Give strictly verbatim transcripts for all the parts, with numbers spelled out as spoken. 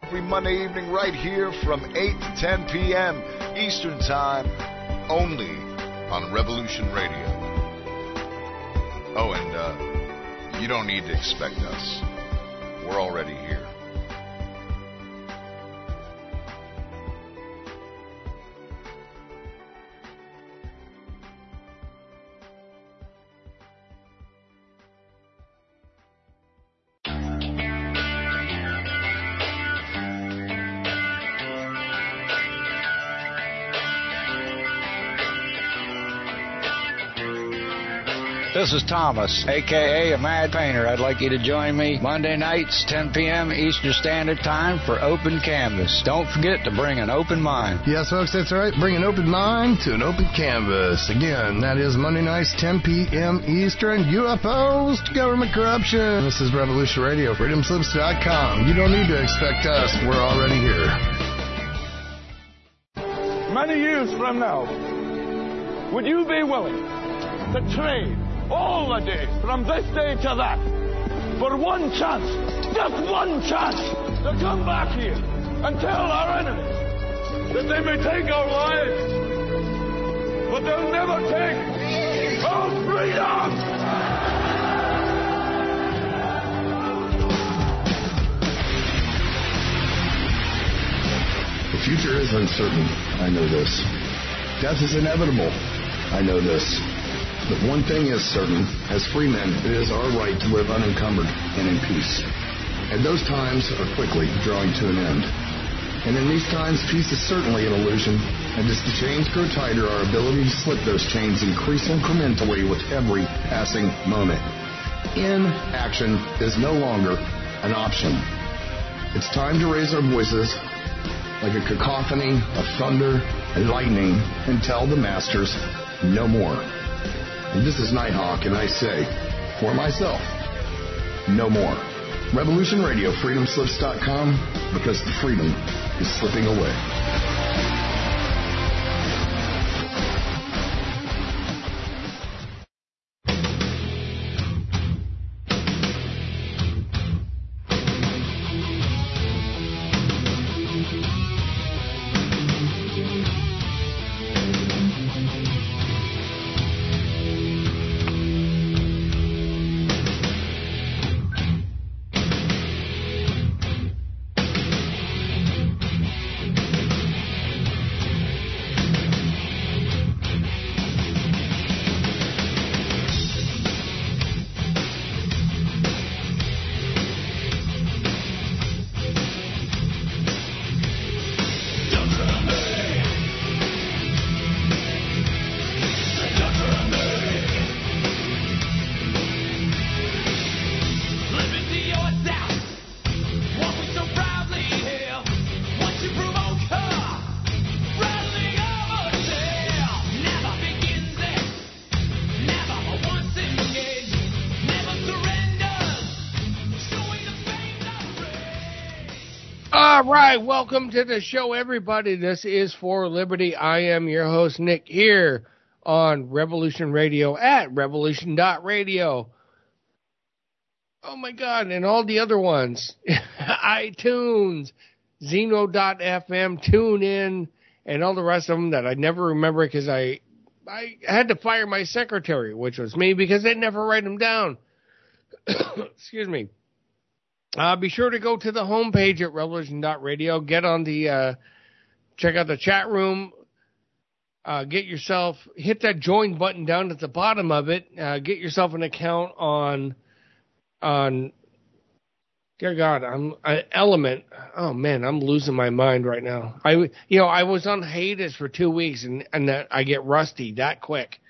every Monday evening right here from eight to ten p.m. Eastern Time, only on Revolution Radio. Oh, and uh, you don't need to expect us. We're already here. This is Thomas, a k a. a Mad Painter. I'd like you to join me Monday nights, ten p.m. Eastern Standard Time for Open Canvas. Don't forget to bring an open mind. Yes, folks, that's right. Bring an open mind to an open canvas. Again, that is Monday nights, ten p.m. Eastern. U F Os to government corruption. This is Revolution Radio, freedom slips dot com. You don't need to expect us. We're already here. Many years from now, would you be willing to trade all the days from this day to that for one chance, just one chance, to come back here and tell our enemies that they may take our lives, but they'll never take our freedom? The future is uncertain. I know this. Death is inevitable. I know this. But one thing is certain, as free men, it is our right to live unencumbered and in peace. And those times are quickly drawing to an end. And in these times, peace is certainly an illusion, and as the chains grow tighter, our ability to slip those chains increase incrementally with every passing moment. Inaction is no longer an option. It's time to raise our voices like a cacophony of thunder and lightning and tell the masters no more. And this is Nighthawk, and I say, for myself, no more. Revolution Radio, freedom slips dot com, because the freedom is slipping away. All right, welcome to the show, everybody. This is For Liberty. I am your host, Nick, here on Revolution Radio at revolution dot radio. Oh, my God, and all the other ones. iTunes, Zeno dot f m, TuneIn, and all the rest of them that I never remember because I, I had to fire my secretary, which was me, because they never write them down. Excuse me. Uh, be sure to go to the homepage at revolution dot radio. Get on the, uh, check out the chat room. Uh, get yourself, hit that join button down at the bottom of it. Uh, get yourself an account on, on, dear God, I'm, uh, Element. Oh man, I'm losing my mind right now. I, you know, I was on hiatus for two weeks and, and that I get rusty that quick.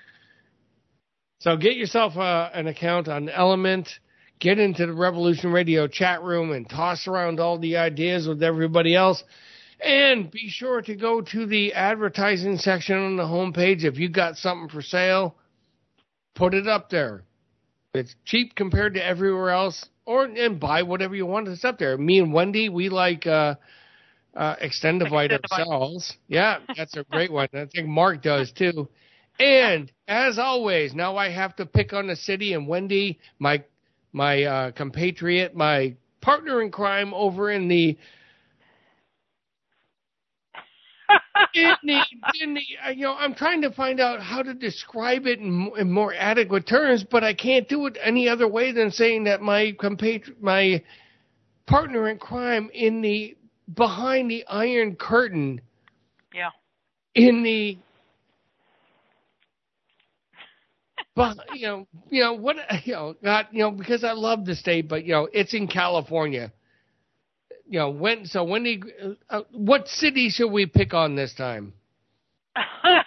So get yourself, uh, an account on Element. Get into the Revolution Radio chat room and toss around all the ideas with everybody else. And be sure to go to the advertising section on the homepage. If you got something for sale, put it up there. It's cheap compared to everywhere else. Or and buy whatever you want that's up there. Me and Wendy, we like uh, uh, Extendivite ourselves. Yeah, that's a great one. I think Mark does too. And as always, now I have to pick on the city, and Wendy, my my uh, compatriot, my partner in crime over in the in the, in the, uh, you know, I'm trying to find out how to describe it in, in more adequate terms, but I can't do it any other way than saying that my compatri- my partner in crime in the behind the Iron Curtain. Yeah. In the, but you know, you know what, you know, not you know because I love the state, but you know it's in California. You know when, so when he, uh, what city should we pick on this time? uh,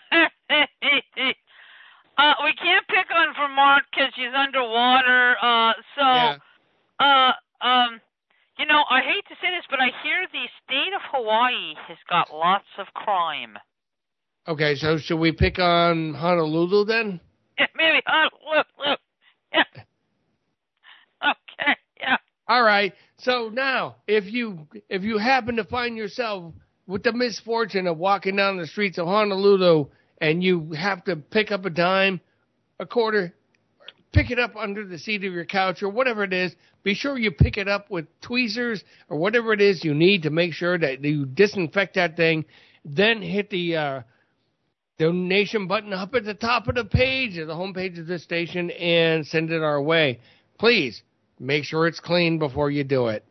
we can't pick on Vermont because she's underwater. Uh, so, Yeah. uh, um. You know, I hate to say this, but I hear the state of Hawaii has got lots of crime. Okay, so should we pick on Honolulu then? Yeah, maybe Honolulu. Yeah. Okay, yeah. All right. So now, if you if you happen to find yourself with the misfortune of walking down the streets of Honolulu and you have to pick up a dime, a quarter, pick it up under the seat of your couch or whatever it is, be sure you pick it up with tweezers or whatever it is you need to make sure that you disinfect that thing. Then hit the uh, donation button up at the top of the page, at the homepage of this station, and send it our way. Please make sure it's clean before you do it.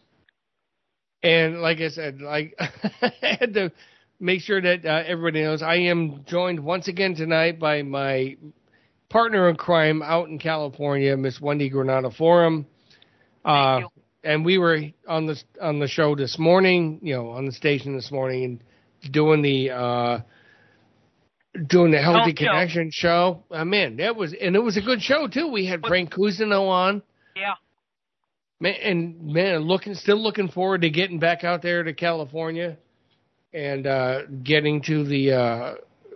And like I said, like I had to make sure that uh, everybody knows I am joined once again tonight by my partner in crime out in California, Miss Wendy Granada Forum. Uh, Thank you. And we were on the on the show this morning, you know, on the station this morning, and doing the uh, doing the Healthy Health show. Connection show. Uh, man, that was and it was a good show too. We had Frank Cousineau on. Yeah. Man, and man, looking still looking forward to getting back out there to California and uh, getting to the uh,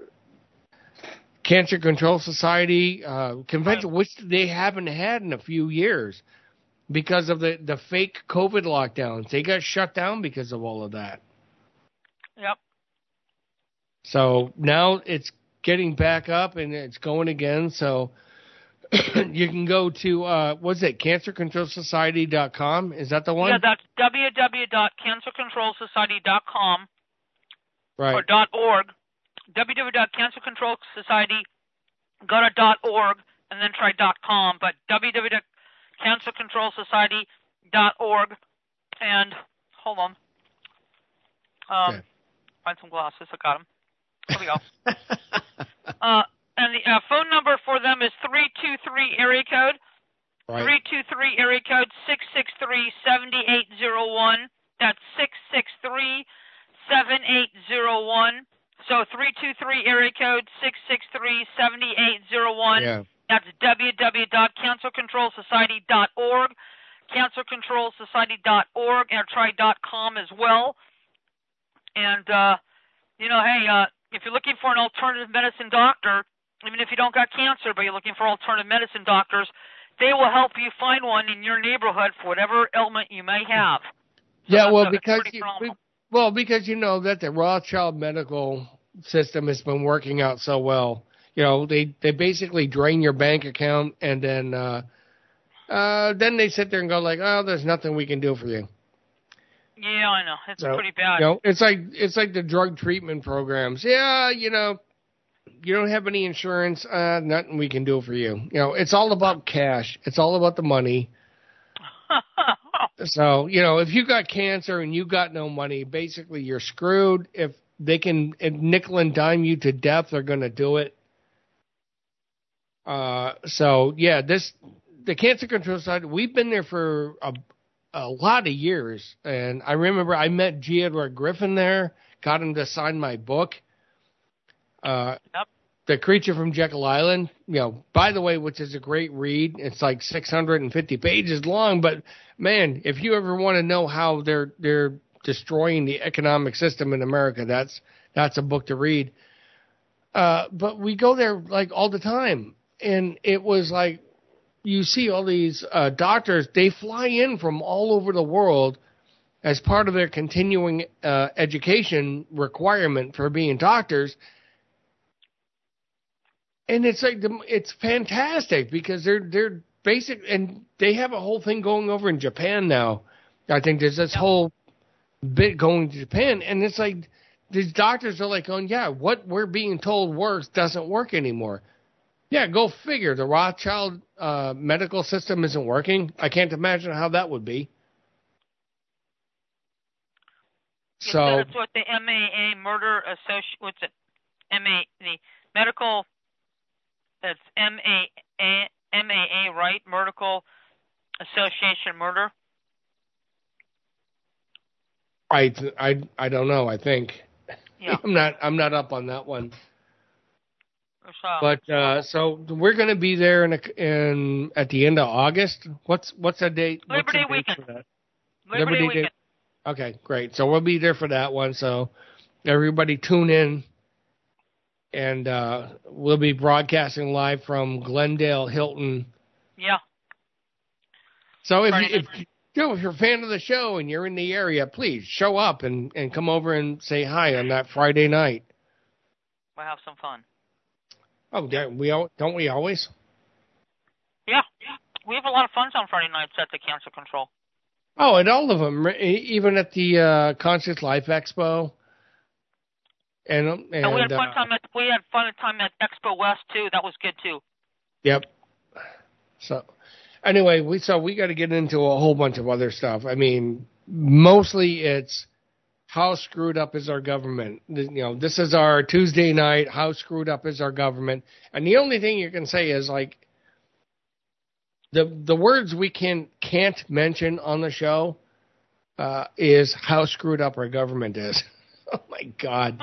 Cancer Control Society uh, convention, which they haven't had in a few years because of the, the fake COVID lockdowns. They got shut down because of all of that. Yep. So now it's getting back up and it's going again. So you can go to, uh, what's it, cancer control society dot com? Is that the one? Yeah, that's w w w dot cancer control society dot com right. or .org. w w w dot cancer control society, go to .org, and then try .com, but w w w dot cancer control society dot org, and hold on. Um, okay. Find some glasses. I got them. Here we go. uh, and the uh, phone number for them is three two three area code, Right. three two three area code six six three, seven eight zero one. That's six six three, seven eight zero one. So three two three area code six six three, seven eight zero one. Yeah. That's w w w dot cancer control society dot org, cancer control society dot org, and try .com as well. And, uh, you know, hey, uh, if you're looking for an alternative medicine doctor, even if you don't got cancer, but you're looking for alternative medicine doctors, they will help you find one in your neighborhood for whatever ailment you may have. So yeah, well, a, because you, we, well, because you know that the Rothschild medical system has been working out so well. You know, they, they basically drain your bank account and then uh, uh, then they sit there and go like, oh, there's nothing we can do for you. Yeah, I know. It's So, pretty bad. You know, it's like it's like the drug treatment programs. Yeah, you know, you don't have any insurance, uh, nothing we can do for you. You know, it's all about cash. It's all about the money. So, you know, if you got cancer and you got no money, basically you're screwed. If they can if nickel and dime you to death, they're going to do it. Uh, so, yeah, this the Cancer Control Society, we've been there for a, a lot of years. And I remember I met G. Edward Griffin there, got him to sign my book. Uh, Yep. The Creature from Jekyll Island, you know, by the way, which is a great read. It's like six hundred fifty pages long, but man, if you ever want to know how they're they're destroying the economic system in America, that's that's a book to read. Uh, but we go there like all the time, and it was like you see all these uh, doctors. They fly in from all over the world as part of their continuing uh, education requirement for being doctors. And it's like the, it's fantastic because they're they're basic, and they have a whole thing going over in Japan now. I think there's this whole bit going to Japan, and it's like these doctors are like, going, yeah, what we're being told works doesn't work anymore. Yeah, go figure. The Rothschild uh, medical system isn't working. I can't imagine how that would be. Yeah, so that's what the M A A Murder Association. What's it? M A the medical. That's M A A M A A, right? Medical Association Murder. I I I don't know. I think. Yeah. I'm not. I'm not up on that one. So, But uh, so we're going to be there in, a, in at the end of August. What's what's the date? What's Liberty the date Weekend. for that? Liberty, Liberty Weekend. Day. Okay, great. So we'll be there for that one. So everybody tune in, and uh, we'll be broadcasting live from Glendale Hilton. Yeah. So if Friday you, if you know, if you're a fan of the show and you're in the area, please show up and, and come over and say hi on that Friday night. We'll have some fun. Oh, don't we al- don't we always? Yeah. We have a lot of fun on Friday nights at the Cancer Control. Oh, at all of them, even at the uh, Conscious Life Expo. And, and, and we had fun uh, time at we had fun time at Expo West too. That was good too. Yep. So, anyway, we so we got to get into a whole bunch of other stuff. I mean, mostly it's how screwed up is our government. You know, this is our Tuesday night. How screwed up is our government? And the only thing you can say is like the the words we can can't mention on the show uh, is how screwed up our government is. Oh my God.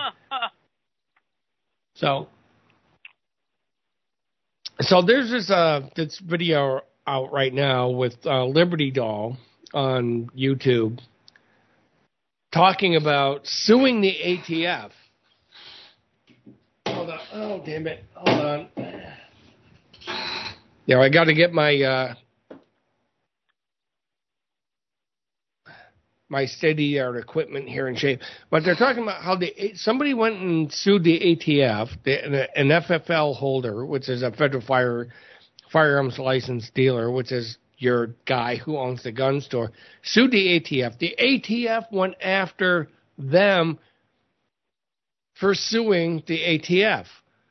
so. So there's this uh this video out right now with uh, Liberty Doll on YouTube talking about suing the A T F. Hold on. Oh, damn it. Hold on. Yeah, I got to get my uh, my state-of-the-art equipment here in shape. But they're talking about how the somebody went and sued the A T F, the, an F F L holder, which is a federal fire firearms license dealer, which is your guy who owns the gun store, sued the A T F. The A T F went after them for suing the A T F.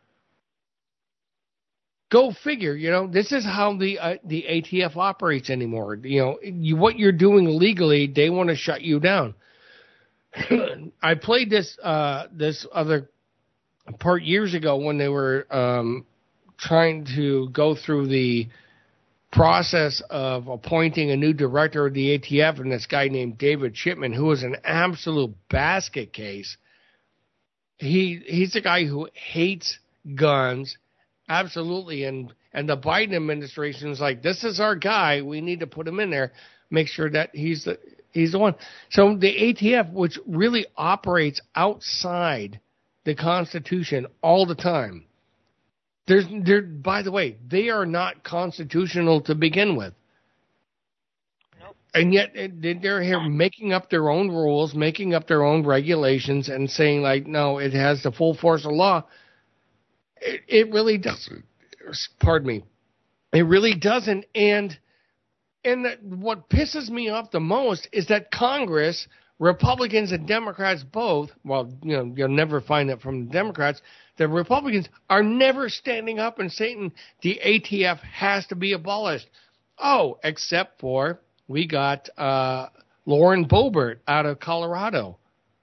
Go figure, you know, this is how the uh, the A T F operates anymore. You know, you, what you're doing legally, they want to shut you down. I played this uh, this other part years ago when they were um, trying to go through the process of appointing a new director of the A T F, and this guy named David Chipman, who was an absolute basket case. He he's a guy who hates guns. Absolutely, and and the Biden administration is like, this is our guy. We need to put him in there. Make sure that he's the he's the one. So the A T F, which really operates outside the Constitution all the time, there's there. By the way, they are not constitutional to begin with, nope. And yet they're here making up their own rules, making up their own regulations, and saying like, no, it has the full force of law. It, it really doesn't. Pardon me. It really doesn't. And and that, what pisses me off the most is that Congress, Republicans and Democrats both, well, you know, you'll never find it from the Democrats, the Republicans are never standing up and saying the A T F has to be abolished. Oh, except for we got uh, Lauren Boebert out of Colorado.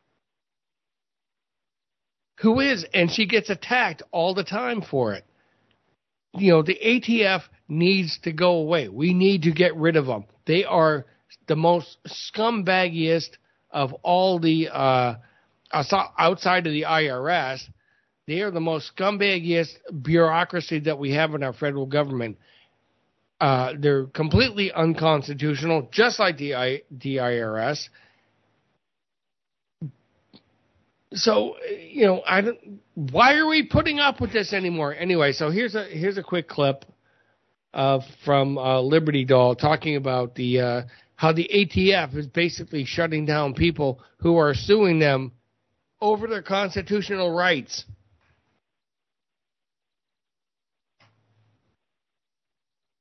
Who is, and she gets attacked all the time for it. You know, the A T F needs to go away. We need to get rid of them. They are the most scumbaggiest of all the, uh, outside of the I R S, they are the most scumbaggiest bureaucracy that we have in our federal government. Uh, they're completely unconstitutional, just like the, I, the I R S. So, you know, I don't, why are we putting up with this anymore? Anyway, so here's a here's a quick clip uh, from uh, Liberty Doll talking about the uh, how the A T F is basically shutting down people who are suing them over their constitutional rights.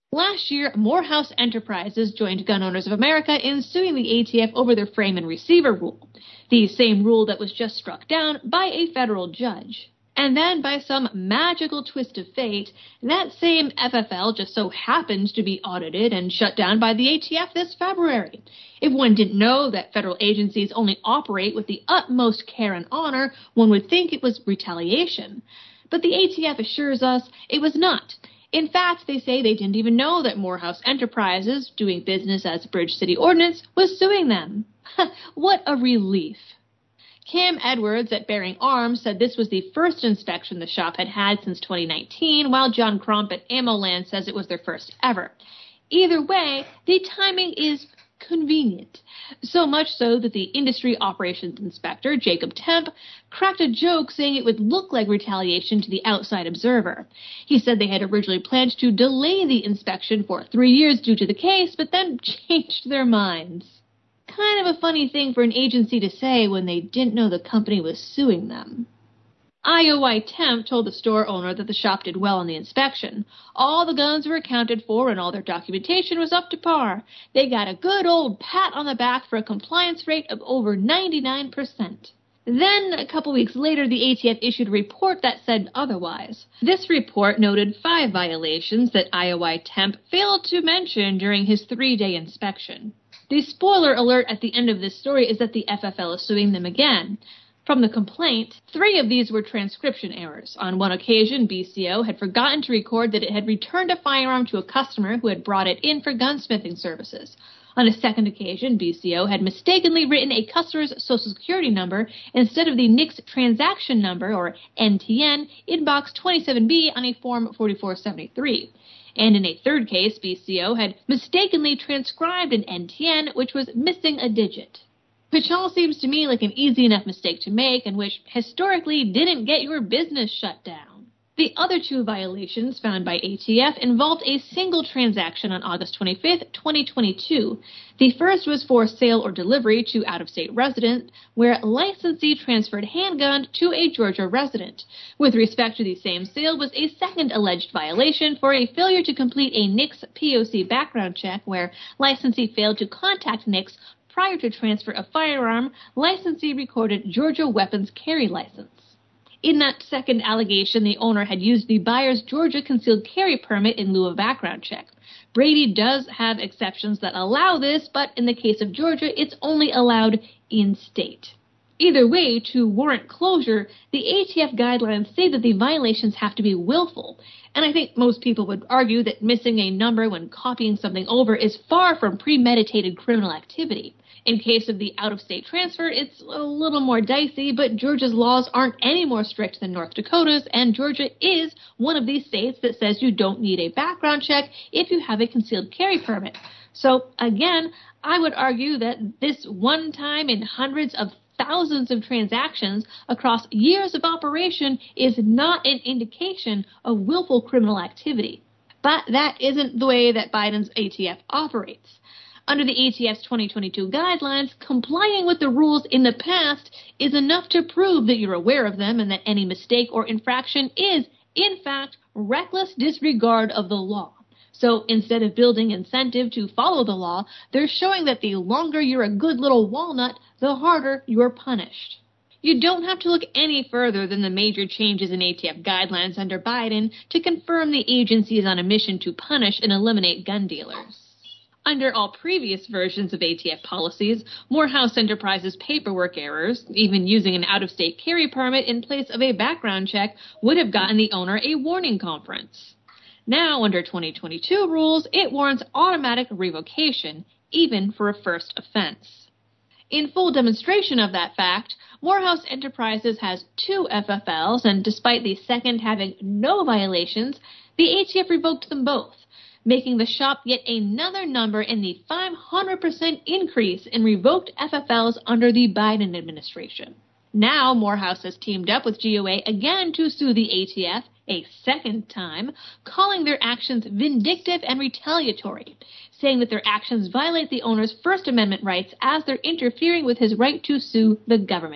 Last year, Morehouse Enterprises joined Gun Owners of America in suing the A T F over their frame and receiver rule, the same rule that was just struck down by a federal judge. And then, by some magical twist of fate, that same F F L just so happened to be audited and shut down by the A T F this February. If one didn't know that federal agencies only operate with the utmost care and honor, one would think it was retaliation. But the A T F assures us it was not. In fact, they say they didn't even know that Morehouse Enterprises, doing business as Bridge City Ordnance, was suing them. What a relief. Cam Edwards at Bearing Arms said this was the first inspection the shop had had since twenty nineteen, while John Crump at AmmoLand says it was their first ever. Either way, the timing is convenient. So much so that the industry operations inspector, Jacob Temp, cracked a joke saying it would look like retaliation to the outside observer. He said they had originally planned to delay the inspection for three years due to the case, but then changed their minds. Kind of a funny thing for an agency to say when they didn't know the company was suing them. I O I Temp told the store owner that the shop did well on the inspection. All the guns were accounted for and all their documentation was up to par. They got a good old pat on the back for a compliance rate of over ninety-nine percent. Then, a couple weeks later, the A T F issued a report that said otherwise. This report noted five violations that I O I Temp failed to mention during his three-day inspection. The spoiler alert at the end of this story is that the F F L is suing them again. From the complaint, three of these were transcription errors. On one occasion, B C O had forgotten to record that it had returned a firearm to a customer who had brought it in for gunsmithing services. On a second occasion, B C O had mistakenly written a customer's social security number instead of the N I C S transaction number, or N T N, in box twenty-seven B on a form forty-four seventy-three. And in a third case, B C O had mistakenly transcribed an N T N, which was missing a digit. Which all seems to me like an easy enough mistake to make and which historically didn't get your business shut down. The other two violations found by A T F involved a single transaction on August twenty-fifth, twenty twenty-two. The first was for sale or delivery to out-of-state resident, where licensee transferred handgun to a Georgia resident. With respect to the same sale was a second alleged violation for a failure to complete a N I C S P O C background check, where licensee failed to contact N I C S prior to transfer of firearm. Licensee recorded Georgia weapons carry license. In that second allegation, the owner had used the buyer's Georgia concealed carry permit in lieu of background check. Brady does have exceptions that allow this, but in the case of Georgia, it's only allowed in-state. Either way, to warrant closure, the A T F guidelines say that the violations have to be willful, and I think most people would argue that missing a number when copying something over is far from premeditated criminal activity. In case of the out-of-state transfer, it's a little more dicey, but Georgia's laws aren't any more strict than North Dakota's, and Georgia is one of these states that says you don't need a background check if you have a concealed carry permit. So, again, I would argue that this one time in hundreds of thousands of transactions across years of operation is not an indication of willful criminal activity. But that isn't the way that Biden's A T F operates. Under the A T F's twenty twenty-two guidelines, complying with the rules in the past is enough to prove that you're aware of them and that any mistake or infraction is, in fact, reckless disregard of the law. So instead of building incentive to follow the law, they're showing that the longer you're a good little walnut, the harder you're punished. You don't have to look any further than the major changes in A T F guidelines under Biden to confirm the agency is on a mission to punish and eliminate gun dealers. Under all previous versions of A T F policies, Morehouse Enterprises' paperwork errors, even using an out-of-state carry permit in place of a background check, would have gotten the owner a warning conference. Now, under twenty twenty-two rules, it warrants automatic revocation, even for a first offense. In full demonstration of that fact, Morehouse Enterprises has two F F Ls, and despite the second having no violations, the A T F revoked them both, making the shop yet another number in the five hundred percent increase in revoked F F Ls under the Biden administration. Now, Morehouse has teamed up with G O A again to sue the A T F a second time, calling their actions vindictive and retaliatory, saying that their actions violate the owner's First Amendment rights as they're interfering with his right to sue the government.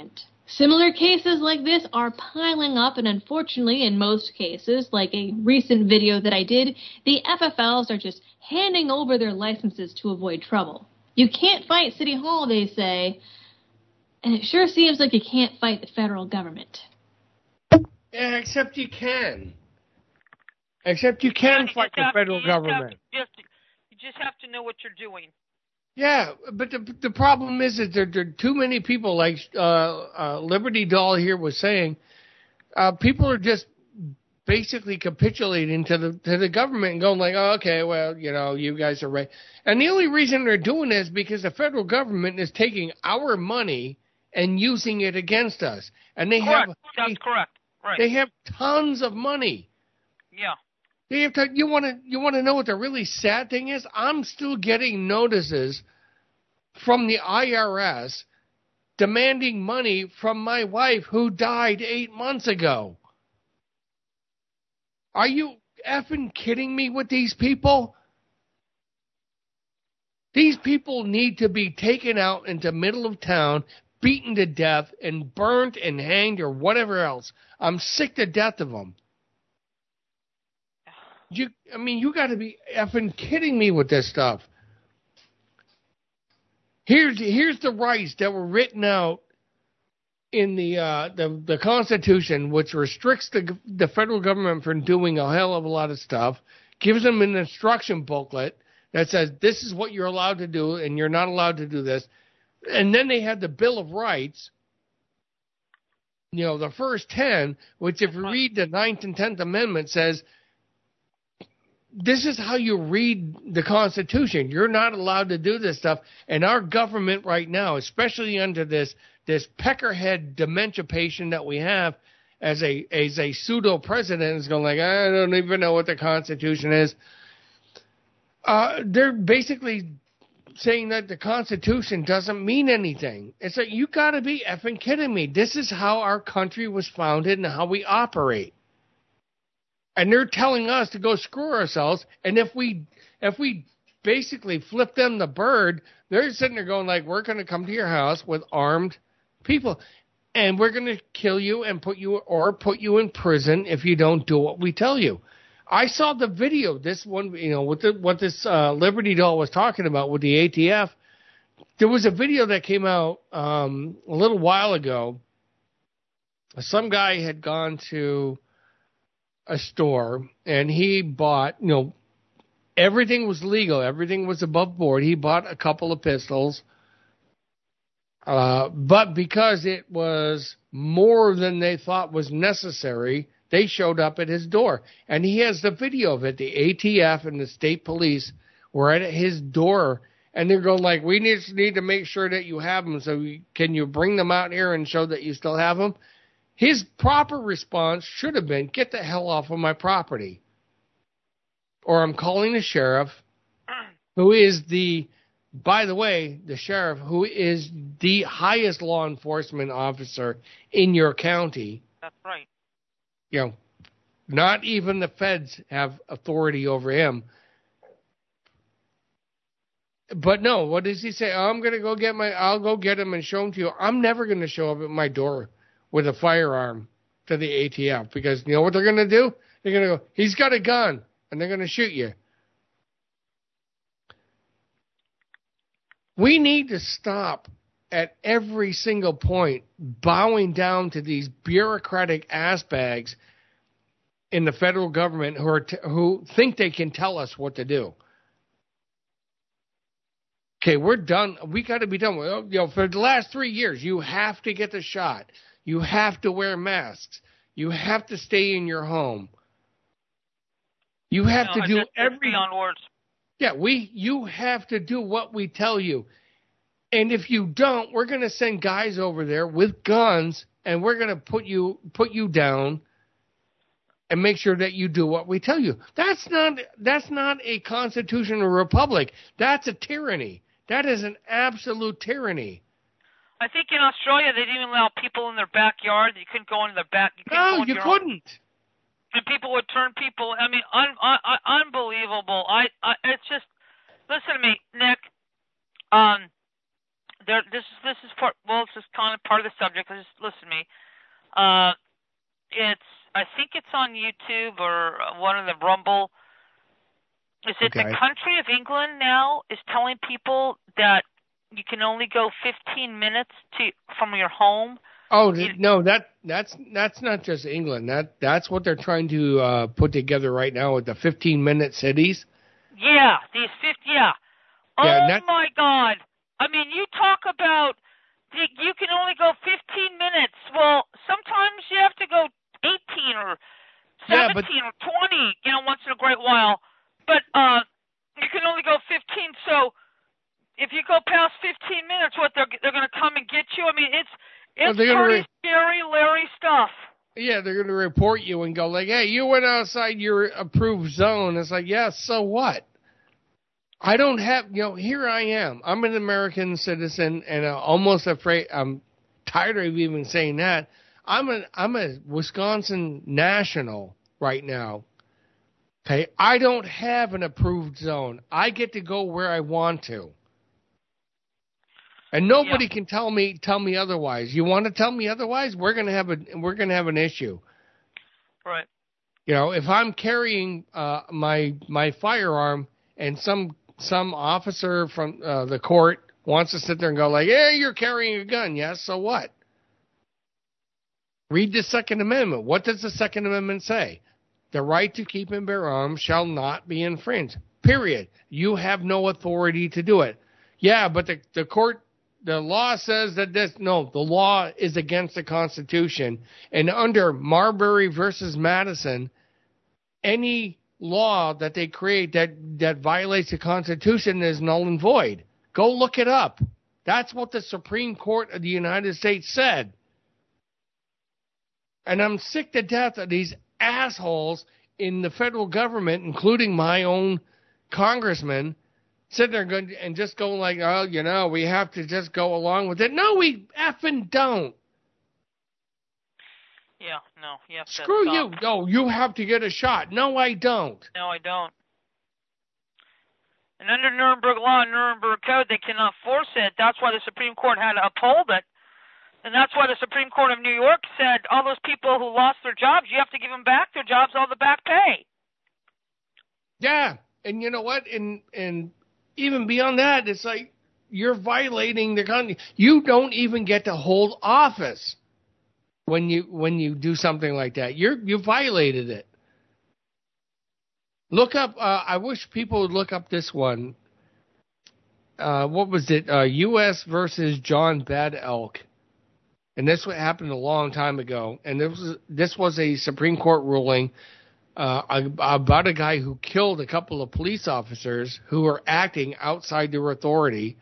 Similar cases like this are piling up, and unfortunately, in most cases, like a recent video that I did, the F F Ls are just handing over their licenses to avoid trouble. You can't fight City Hall, they say, and it sure seems like you can't fight the federal government. Yeah, except you can. Except you can you fight the have, federal you government. Just, you just have to know what you're doing. Yeah, but the the problem is that there, there are too many people, like uh, uh, Liberty Doll here was saying, uh, people are just basically capitulating to the to the government and going like, oh, okay, well, you know, you guys are right. And the only reason they're doing it is because the federal government is taking our money and using it against us. And they correct. have That's they, correct. Right. They have tons of money. Yeah. They have to, you want to you want to know what the really sad thing is? I'm still getting notices from the I R S demanding money from my wife who died eight months ago. Are you effing kidding me with these people? These people need to be taken out into middle of town, beaten to death, and burnt and hanged or whatever else. I'm sick to death of them. You, I mean, you got to be effing kidding me with this stuff. Here's here's the rights that were written out in the uh, the the Constitution, which restricts the the federal government from doing a hell of a lot of stuff, gives them an instruction booklet that says this is what you're allowed to do and you're not allowed to do this. And then they had the Bill of Rights, you know, the first ten, which if you read the ninth and tenth Amendment says, this is how you read the Constitution. You're not allowed to do this stuff. And our government right now, especially under this this peckerhead dementia patient that we have as a as a pseudo president, is going like, I don't even know what the Constitution is. Uh, they're basically saying that the Constitution doesn't mean anything. It's like, you got to be effing kidding me. This is how our country was founded and how we operate. And they're telling us to go screw ourselves. And if we if we basically flip them the bird, they're sitting there going like, we're going to come to your house with armed people. And we're going to kill you and put you or put you in prison if you don't do what we tell you. I saw the video, this one, you know, with the, what this uh, Liberty Doll was talking about with the A T F. There was a video that came out um, a little while ago. Some guy had gone to a store and he bought, you know, everything was legal. Everything was above board. He bought a couple of pistols. Uh, but because it was more than they thought was necessary, they showed up at his door. And he has the video of it. The A T F and the state police were at his door. And they're going like, we need, need to make sure that you have them. So we, can you bring them out here and show that you still have them? His proper response should have been, get the hell off of my property. Or I'm calling the sheriff, who is the, by the way, the sheriff, who is the highest law enforcement officer in your county. That's right. You know, not even the feds have authority over him. But no, what does he say? Oh, I'm going to go get my, I'll go get him and show him to you. I'm never going to show up at my door with a firearm to the A T F because you know what they're going to do? They're going to go, he's got a gun, and they're going to shoot you. We need to stop at every single point bowing down to these bureaucratic assbags in the federal government who are t- who think they can tell us what to do. Okay, we're done. We got to be done with. You know, for the last three years, you have to get the shot. You have to wear masks. You have to stay in your home. You have no, to do just, every. Beyond words. Yeah, we. You have to do what we tell you, and if you don't, we're going to send guys over there with guns, and we're going to put you put you down, and make sure that you do what we tell you. That's not. That's not a constitutional republic. That's a tyranny. That is an absolute tyranny. I think in Australia they didn't even allow people in their backyard. You couldn't go into their back. You couldn't No, go into you your couldn't. Own. And people would turn people. I mean, un, un, un, unbelievable. I, I, it's just. Listen to me, Nick. Um, there. This is this is part. Well, it's just kind of part of the subject. Just listen to me. Uh, it's. I think it's on YouTube or one of the Rumble. Is it Okay. the country of England now is telling people that you can only go fifteen minutes to from your home? Oh no, that that's that's not just England. That that's what they're trying to uh, put together right now with the fifteen minute cities. Yeah, these fifty. Yeah. Yeah, Oh that- my God! I mean, you talk about the, you can only go fifteen minutes. Well, sometimes you have to go eighteen or Yeah, but- seventeen or twenty. You know, once in a great while. But uh, you can only go fifteen. So if you go past fifteen minutes, what they're they're going to come and get you? I mean, it's it's they're gonna pretty re- scary, Larry stuff. Yeah, they're going to report you and go like, "Hey, you went outside your approved zone." It's like, yeah, so what? I don't have, you know, here I am. I'm an American citizen, and I'm almost afraid. I'm tired of even saying that. I'm a I'm a Wisconsin national right now. Okay, I don't have an approved zone. I get to go where I want to. And nobody Yeah. can tell me tell me otherwise. You want to tell me otherwise? We're gonna have a we're gonna have an issue. Right. You know, if I'm carrying uh, my my firearm and some some officer from uh, the court wants to sit there and go like, "Hey, you're carrying a gun." Yes, so what? Read the Second Amendment. What does the Second Amendment say? The right to keep and bear arms shall not be infringed. Period. You have no authority to do it. Yeah, but the the court. The law says that this, no, the law is against the Constitution. And under Marbury versus Madison, any law that they create that, that violates the Constitution is null and void. Go look it up. That's what the Supreme Court of the United States said. And I'm sick to death of these assholes in the federal government, including my own congressman, sitting there going and just going like, oh, you know, we have to just go along with it. No, we effing don't. Yeah. No. You have to Screw stop. you. No, you have to get a shot. No, I don't. No, I don't. And under Nuremberg law and Nuremberg code, they cannot force it. That's why the Supreme Court had to uphold it. And that's why the Supreme Court of New York said all those people who lost their jobs, you have to give them back their jobs, all the back pay. Yeah. And you know what? And, and even beyond that, it's like you're violating the con. You don't even get to hold office when you when you do something like that. You're you violated it. Look up. Uh, I wish people would look up this one. Uh, what was it? Uh, U S versus John Bad Elk, and this happened a long time ago. And this was this was a Supreme Court ruling uh, about a guy who killed a couple of police officers who were acting outside their authority.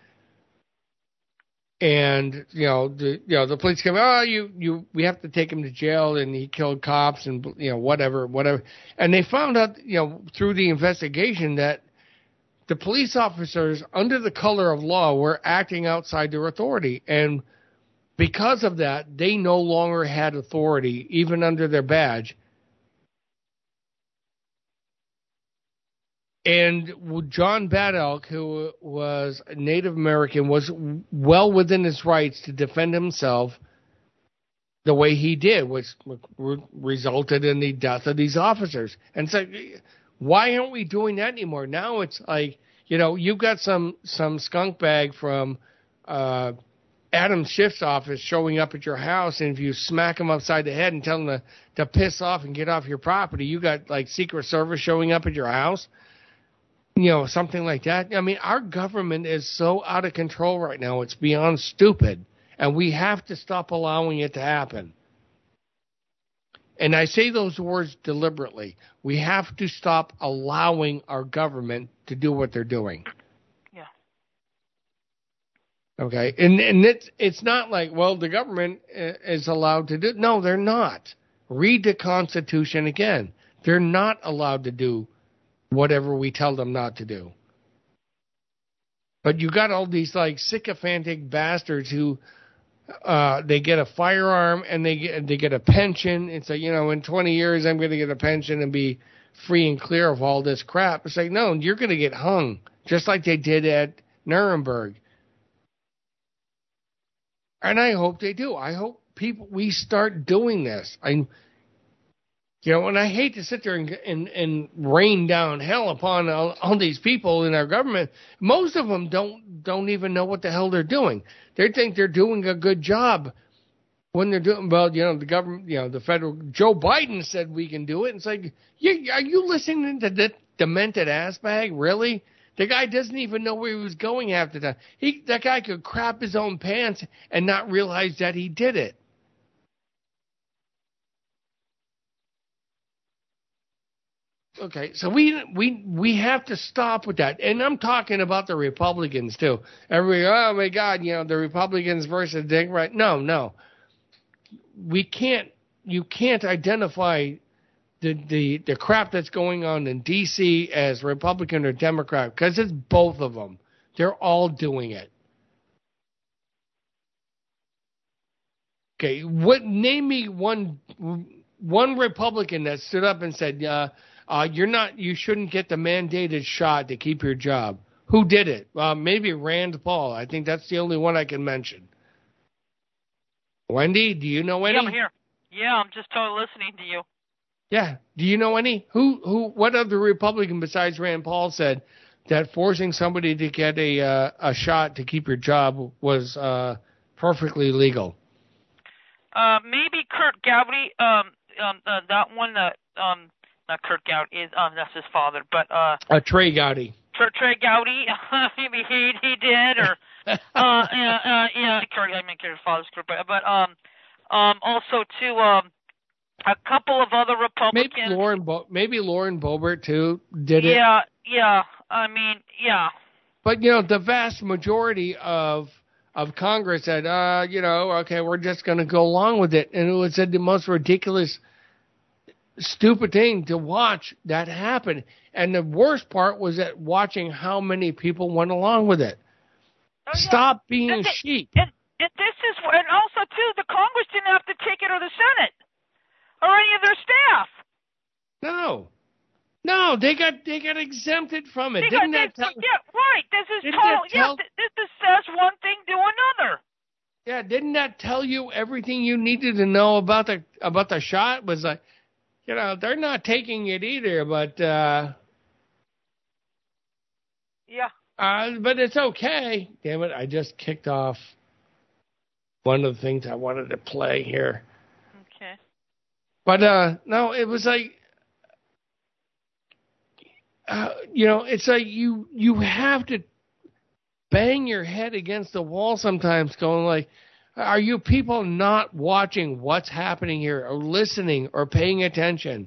And you know, the you know the police come, oh, you you we have to take him to jail, and he killed cops, and you know whatever whatever. And they found out, you know, through the investigation that the police officers, under the color of law, were acting outside their authority, and because of that, they no longer had authority, even under their badge. And John Bad Elk, who was a Native American, was well within his rights to defend himself the way he did, which re- resulted in the death of these officers. And so, why aren't we doing that anymore? Now it's like, you know, you've got some, some skunk bag from uh, Adam Schiff's office showing up at your house, and if you smack him upside the head and tell him to, to piss off and get off your property, you got like Secret Service showing up at your house. You know, something like that. I mean, our government is so out of control right now. It's beyond stupid. And we have to stop allowing it to happen. And I say those words deliberately. We have to stop allowing our government to do what they're doing. Yeah. Okay. And and it's, it's not like, well, the government is allowed to do. No, they're not. Read the Constitution again. They're not allowed to do whatever we tell them not to do. But you got all these like sycophantic bastards who uh, they get a firearm and they get they get a pension. It's like, you know, in twenty years I'm going to get a pension and be free and clear of all this crap. It's like, no, you're going to get hung, just like they did at Nuremberg. And I hope they do. I hope people, we start doing this. I, you know, and I hate to sit there and, and, and rain down hell upon all, all these people in our government. Most of them don't, don't even know what the hell they're doing. They think they're doing a good job when they're doing, well, you know, the government, you know, the federal, Joe Biden said we can do it. It's like, you, are you listening to that demented ass bag? Really? The guy doesn't even know where he was going half the time. He, that guy could crap his own pants and not realize that he did it. Okay, so we we we have to stop with that, and I'm talking about the Republicans too. Every oh my God, you know, the Republicans versus the Democrats. No, no, we can't. You can't identify the the the crap that's going on in D C as Republican or Democrat, because it's both of them. They're all doing it. Okay, what? Name me one one Republican that stood up and said, uh, uh, "You're not. You shouldn't get the mandated shot to keep your job." Who did it? Uh, maybe Rand Paul. I think that's the only one I can mention. Wendy, do you know any? Yeah, I'm here. Yeah, I'm just totally listening to you. Yeah. Do you know any? Who, who, what other Republican besides Rand Paul said that forcing somebody to get a uh, a shot to keep your job was uh, perfectly legal? Uh, maybe Kurt Gowdy. Um, um, uh, that one. Uh, um, not Kurt Gowdy. Is um, that's his father, but uh, uh Trey Gowdy. Trey, Trey Gowdy. maybe he he did, or uh, yeah, uh, yeah, Kurt. I mean, Kurt's father's Kurt, but but um, um, also too um. A couple of other Republicans. Maybe Lauren, Bo- maybe Lauren Boebert too did it. Yeah, yeah. I mean, yeah. But you know, the vast majority of of Congress said, uh, you know, okay, we're just going to go along with it, and it was the most ridiculous, stupid thing to watch that happen. And the worst part was that watching how many people went along with it. Oh, yeah. Stop being and, sheep. And, and this is, and also too, the Congress didn't have to take it or the Senate. Or any of their staff. No, no, they got they got exempted from it. They Didn't got, that tell? Yeah, right. This is didn't total. that tell, yeah, this, this says one thing, do another. Yeah, didn't that tell you everything you needed to know about the about the shot? Was like, you know, they're not taking it either, but uh, yeah. Uh, but it's okay. Damn it! I just kicked off one of the things I wanted to play here. Okay. But, uh, no, it was like, uh, you know, it's like you you have to bang your head against the wall sometimes going like, are you people not watching what's happening here or listening or paying attention?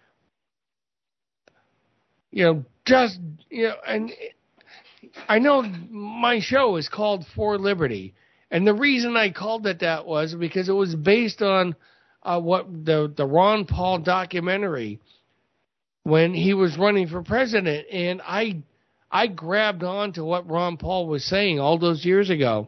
You know, just, you know, and I know my show is called For Liberty. And the reason I called it that was because it was based on Uh, what the the Ron Paul documentary when he was running for president, and I I grabbed on to what Ron Paul was saying all those years ago,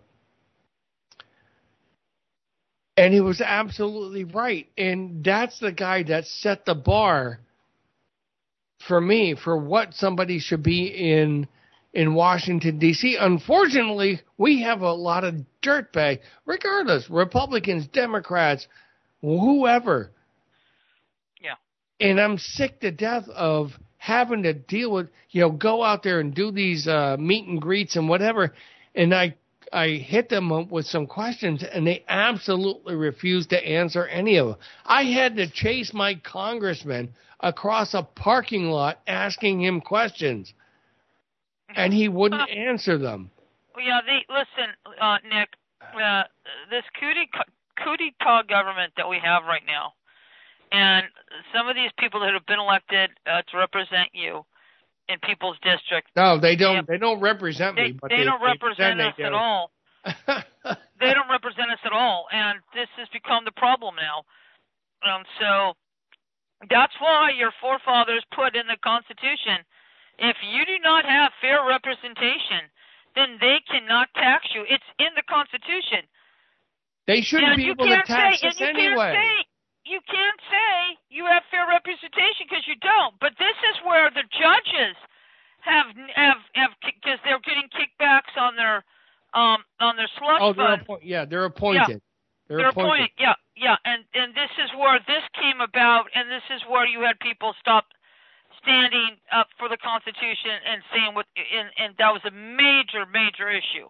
and he was absolutely right, and that's the guy that set the bar for me for what somebody should be in in Washington D C. Unfortunately, we have a lot of dirtbag, regardless, Republicans, Democrats, whoever. Yeah. And I'm sick to death of having to deal with, you know, go out there and do these uh, meet and greets and whatever. And I I hit them up with some questions, and they absolutely refused to answer any of them. I had to chase my congressman across a parking lot asking him questions, and he wouldn't uh, answer them. Yeah, they, listen, uh, Nick, uh, this cootie... coup d'etat government that we have right now, and some of these people that have been elected uh, to represent you in people's districts. No, they don't. They, they don't represent they, me. But they, they don't they, represent us at all. They don't represent us at all, and this has become the problem now. Um, so that's why your forefathers put in the Constitution, if you do not have fair representation, then they cannot tax you. It's in the Constitution. They shouldn't and be able to tax say, us you anyway. Can't say, you can't say you have fair representation because you don't. But this is where the judges have have have because they're getting kickbacks on their um, on their slush oh, they're fund. appo- yeah, they're appointed. Yeah. They're, They're appointed. appointed. Yeah, yeah, and and this is where this came about, and this is where you had people stop standing up for the Constitution and saying what, and and that was a major, major issue.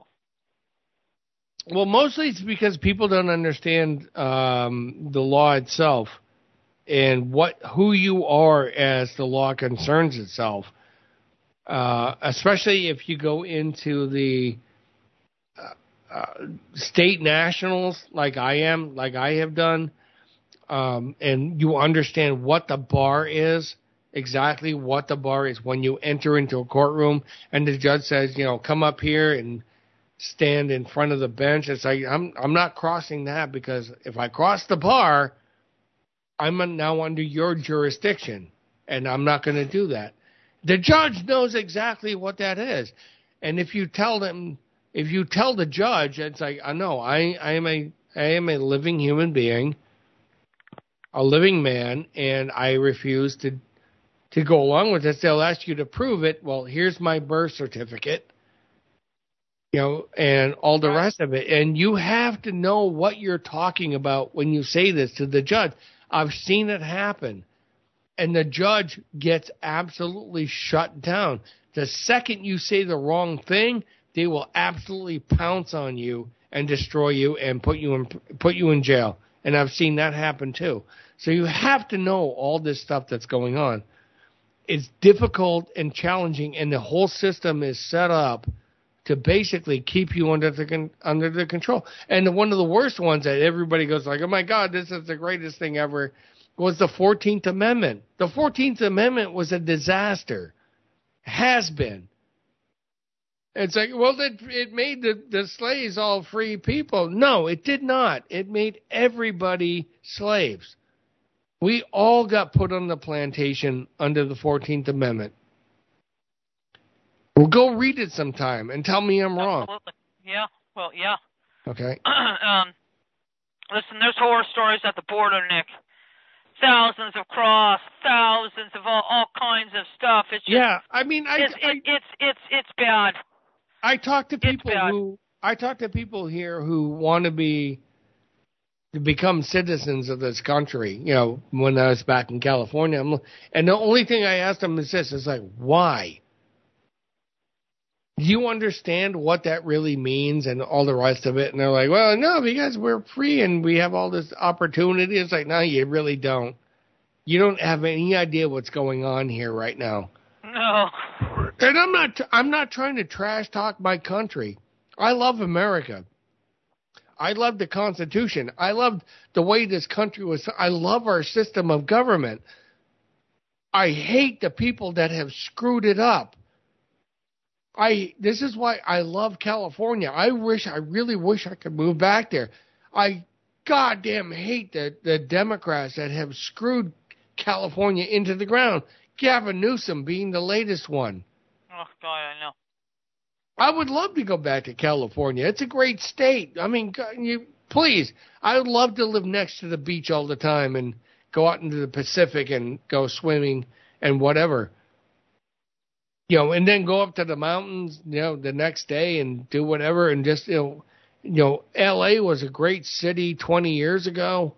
Well, mostly it's because people don't understand um, the law itself and what who you are as the law concerns itself. Uh, especially if you go into the uh, uh, state nationals, like I am, like I have done, um, and you understand what the bar is, exactly what the bar is when you enter into a courtroom, and the judge says, you know, come up here and stand in front of the bench. It's like, I'm I'm not crossing that, because if I cross the bar, I'm now under your jurisdiction, and I'm not going to do that. The judge knows exactly what that is. And if you tell them, if you tell the judge, it's like, I know, I, I am a I am a living human being, a living man, and I refuse to to go along with this. They'll ask you to prove it. Well, here's my birth certificate. You know, and all the rest of it. And you have to know what you're talking about when you say this to the judge. I've seen it happen. And the judge gets absolutely shut down. The second you say the wrong thing, they will absolutely pounce on you and destroy you and put you in put you in jail. And I've seen that happen too. So you have to know all this stuff that's going on. It's difficult and challenging, and the whole system is set up to basically keep you under the under the control. And one of the worst ones that everybody goes like, oh my God, this is the greatest thing ever, was the fourteenth Amendment. The fourteenth Amendment was a disaster. Has been. It's like, well, it, it made the, the slaves all free people. No, it did not. It made everybody slaves. We all got put on the plantation under the fourteenth Amendment. Well, go read it sometime and tell me I'm wrong. Absolutely. Yeah, well, yeah. Okay. um, listen, there's horror stories at the border, Nick. Thousands of cross, thousands of all, all kinds of stuff. It's just, yeah, I mean, I, it's, I it, it's it's it's bad. I talk to people who I talk to people here who want to be to become citizens of this country. You know, when I was back in California, I'm, and the only thing I asked them is this: is like, why? Do you understand what that really means and all the rest of it? And they're like, well, no, because we're free and we have all this opportunity. It's like, no, you really don't. You don't have any idea what's going on here right now. No. And I'm not, I'm not trying to trash talk my country. I love America. I love the Constitution. I love the way this country was. I love our system of government. I hate the people that have screwed it up. I this is why I love California. I wish I really wish I could move back there. I goddamn hate the, the Democrats that have screwed California into the ground. Gavin Newsom being the latest one. Oh God, I know. I would love to go back to California. It's a great state. I mean, you please. I would love to live next to the beach all the time and go out into the Pacific and go swimming and whatever. You know, and then go up to the mountains, you know, the next day and do whatever, and just, you know, you know, L A was a great city twenty years ago,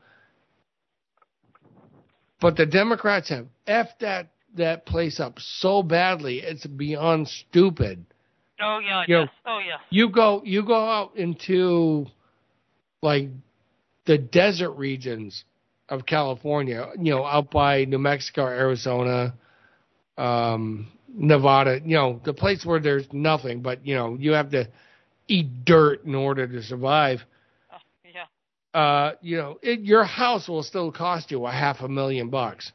but the Democrats have effed that, that place up so badly, it's beyond stupid. Oh, yeah, you yes. know, oh, yeah. You go, you go out into, like, the desert regions of California, you know, out by New Mexico, Arizona, um, Nevada, you know, the place where there's nothing, but, you know, you have to eat dirt in order to survive. Oh, yeah. Uh, you know, it, your house will still cost you a half a million bucks.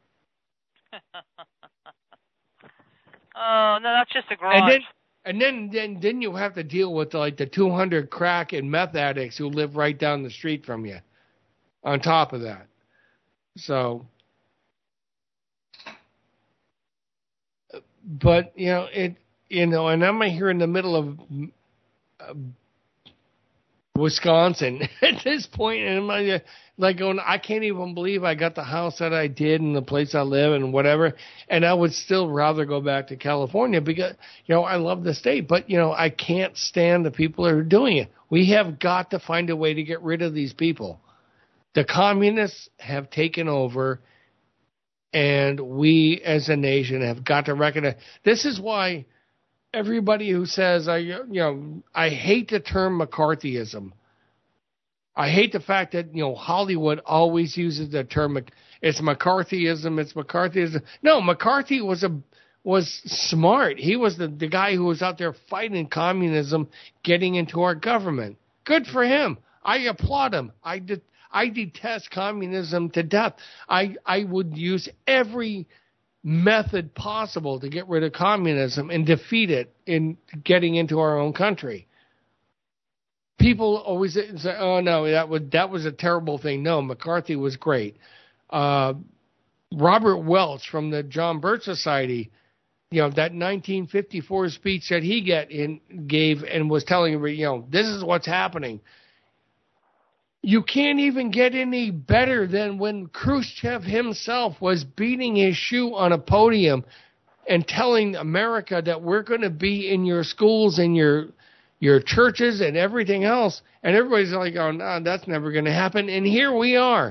Oh, no, that's just a garage. And then, and then, then, then you have to deal with, like, the two hundred crack and meth addicts who live right down the street from you on top of that. So... But, you know, it, you know, and I'm here in the middle of uh, Wisconsin at this point, and I'm like, like going, I can't even believe I got the house that I did and the place I live and whatever, and I would still rather go back to California because, you know, I love the state, but, you know, I can't stand the people that are doing it. We have got to find a way to get rid of these people. The communists have taken over, and we as a nation have got to recognize. This is why everybody who says, I, you know, I hate the term McCarthyism. I hate the fact that, you know, Hollywood always uses the term, it's McCarthyism, it's McCarthyism. No, McCarthy was a was smart. He was the, the guy who was out there fighting communism, getting into our government. Good for him. I applaud him. I de- I detest communism to death. I, I would use every method possible to get rid of communism and defeat it in getting into our own country. People always say, "Oh no, that was that was a terrible thing." No, McCarthy was great. Uh, Robert Welch from the John Birch Society, you know, that nineteen fifty-four speech that he get in gave and was telling everybody, you know, this is what's happening. You can't even get any better than when Khrushchev himself was beating his shoe on a podium and telling America that we're going to be in your schools and your your churches and everything else. And everybody's like, oh, no, that's never going to happen. And here we are.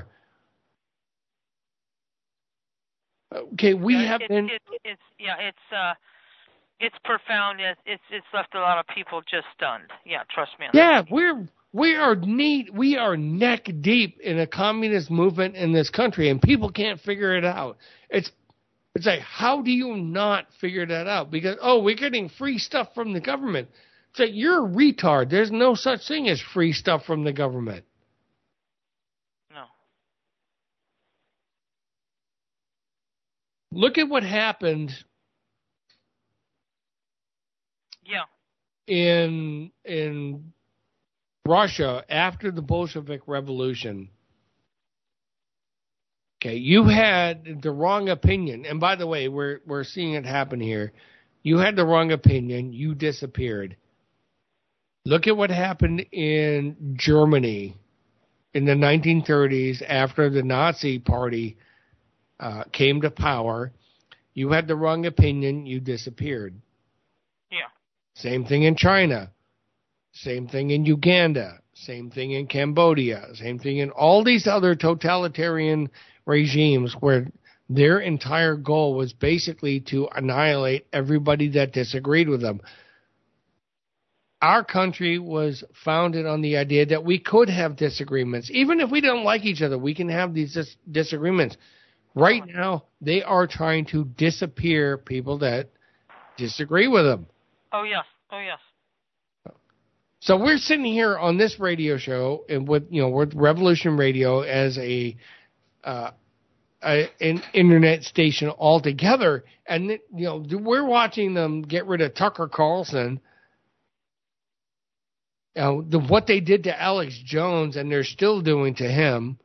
Okay, we yeah, have it's, been... It's, it's, yeah, it's, uh, it's profound. It's, it's, it's left a lot of people just stunned. Yeah, trust me on Yeah, that. we're... We are neat. We are neck deep in a communist movement in this country, and people can't figure it out. It's it's like, how do you not figure that out? Because, oh, we're getting free stuff from the government. It's like, you're a retard. There's no such thing as free stuff from the government. No. Look at what happened. Yeah. In in. Russia after the Bolshevik Revolution. Okay, you had the wrong opinion, and by the way, we're we're seeing it happen here. You had the wrong opinion, you disappeared. Look at what happened in Germany in the nineteen thirties after the Nazi Party uh, came to power. You had the wrong opinion, you disappeared. Yeah. Same thing in China. Same thing in Uganda, same thing in Cambodia, same thing in all these other totalitarian regimes where their entire goal was basically to annihilate everybody that disagreed with them. Our country was founded on the idea that we could have disagreements. Even if we don't like each other, we can have these dis- disagreements. Right now, they are trying to disappear people that disagree with them. Oh, yes. Oh, yes. So we're sitting here on this radio show and with, you know, with Revolution Radio as a, uh, a an internet station altogether, and you know we're watching them get rid of Tucker Carlson. You know, the, what they did to Alex Jones, and they're still doing to him.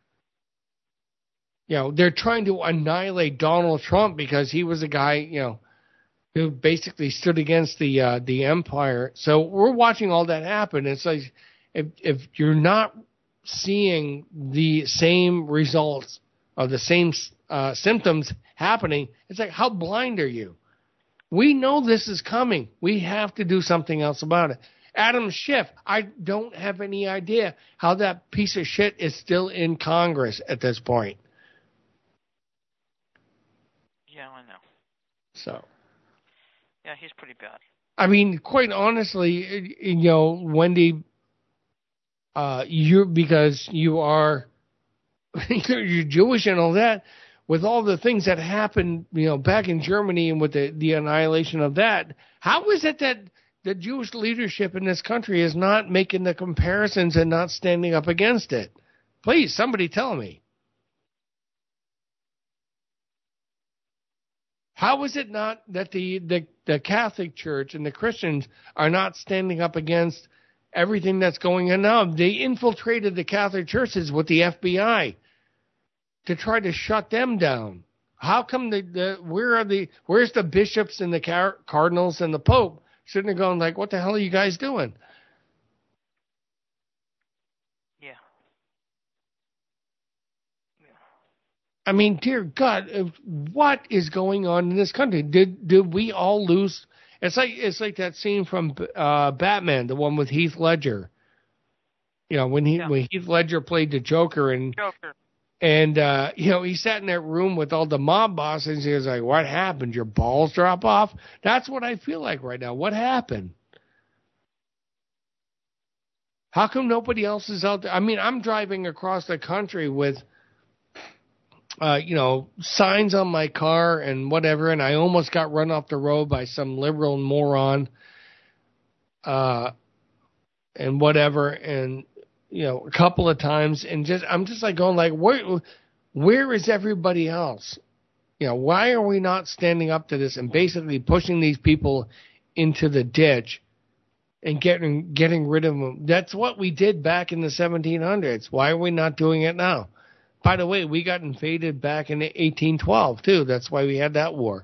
You know, they're trying to annihilate Donald Trump because he was a guy, you know, who basically stood against the uh, the empire. So we're watching all that happen. It's like if if you're not seeing the same results or the same uh, symptoms happening, it's like, how blind are you? We know this is coming. We have to do something else about it. Adam Schiff, I don't have any idea how that piece of shit is still in Congress at this point. Yeah, I know. So. Yeah, he's pretty bad. I mean, quite honestly, you know, Wendy, uh, you because you are you're Jewish and all that, with all the things that happened, you know, back in Germany and with the, the annihilation of that, how is it that the Jewish leadership in this country is not making the comparisons and not standing up against it? Please, somebody tell me. How is it not that the, the, the Catholic Church and the Christians are not standing up against everything that's going on now? They infiltrated the Catholic churches with the F B I to try to shut them down. How come the, the where are the where's the bishops and the car, cardinals and the Pope sitting there going like, what the hell are you guys doing? I mean, dear God, what is going on in this country? Did did we all lose? It's like it's like that scene from uh, Batman, the one with Heath Ledger. You know, when he yeah. when Heath Ledger played the Joker, and Joker. and uh, you know, he sat in that room with all the mob bosses. He was like, "What happened? Your balls drop off?" That's what I feel like right now. What happened? How come nobody else is out there? I mean, I'm driving across the country with, uh, you know, signs on my car and whatever, and I almost got run off the road by some liberal moron, uh, and whatever, and you know, a couple of times, and just I'm just like going like, where, where is everybody else? You know, why are we not standing up to this and basically pushing these people into the ditch? And getting getting rid of them. That's what we did back in the seventeen hundreds. Why are we not doing it now? By the way, we got invaded back in eighteen twelve, too. That's why we had that war.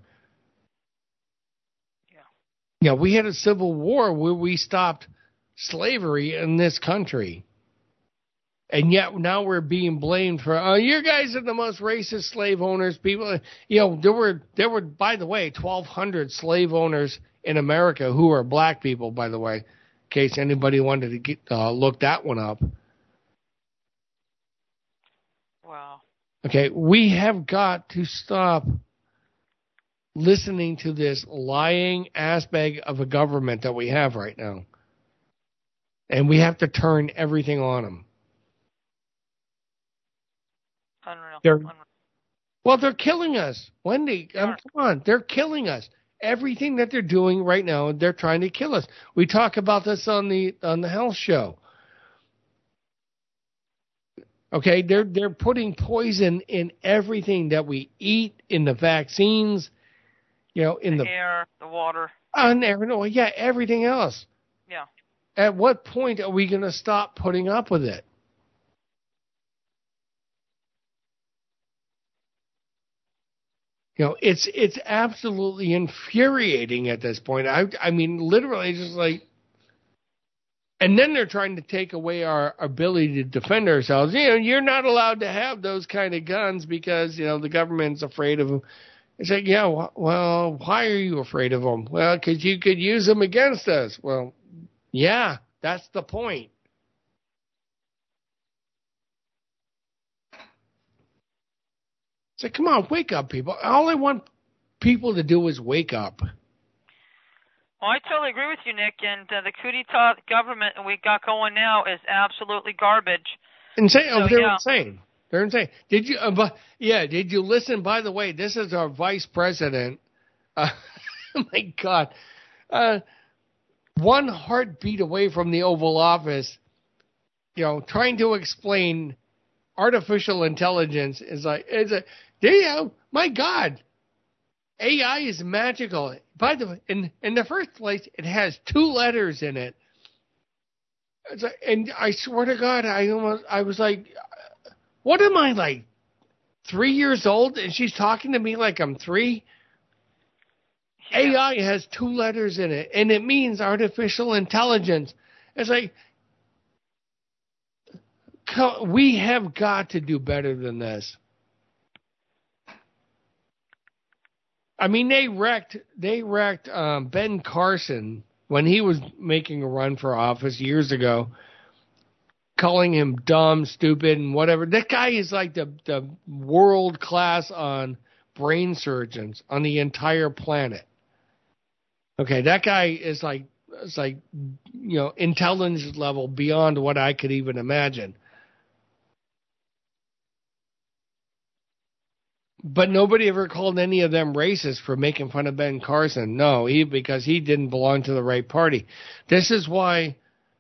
Yeah. Yeah, we had a civil war where we stopped slavery in this country. And yet now we're being blamed for, oh, you guys are the most racist slave owners. People, you know, there were, there were, by the way, twelve hundred slave owners in America who are black people, by the way, in case anybody wanted to get, uh, look that one up. Wow. Okay, we have got to stop listening to this lying ass bag of a government that we have right now. And we have to turn everything on them. Unreal. They're, Unreal. Well, they're killing us. Wendy, um, come on. They're killing us. Everything that they're doing right now, they're trying to kill us. We talk about this on the on the health show. Okay, they're they're putting poison in everything that we eat, in the vaccines, you know, in the, the air, the water, on air, no, yeah, everything else. Yeah. At what point are we going to stop putting up with it? You know, it's it's absolutely infuriating at this point. I I mean, literally, just like, and then they're trying to take away our ability to defend ourselves. You know, you're not allowed to have those kind of guns because, you know, the government's afraid of them. It's like, yeah, well, why are you afraid of them? Well, because you could use them against us. Well, yeah, that's the point. So come on, wake up, people. All I want people to do is wake up. Well, I totally agree with you, Nick. And uh, the coup d'etat government we got going now is absolutely garbage. Insane. So, oh, they're yeah. insane. They're insane. Did you? Uh, but, yeah. Did you listen? By the way, this is our vice president. Uh, oh my God. Uh, one heartbeat away from the Oval Office. You know, trying to explain artificial intelligence is like it's a. You know, my God, A I is magical. By the way, in in the first place, it has two letters in it. It's like, and I swear to God, I almost I was like, what am I, like three years old? And she's talking to me like I'm three. Yeah. A I has two letters in it, and it means artificial intelligence. It's like, we have got to do better than this. I mean, they wrecked they wrecked um, Ben Carson when he was making a run for office years ago, calling him dumb, stupid, and whatever. That guy is like the, the world class on brain surgeons on the entire planet. Okay, that guy is like it's like you know intelligence level beyond what I could even imagine. But nobody ever called any of them racist for making fun of Ben Carson. No, he because he didn't belong to the right party. This is why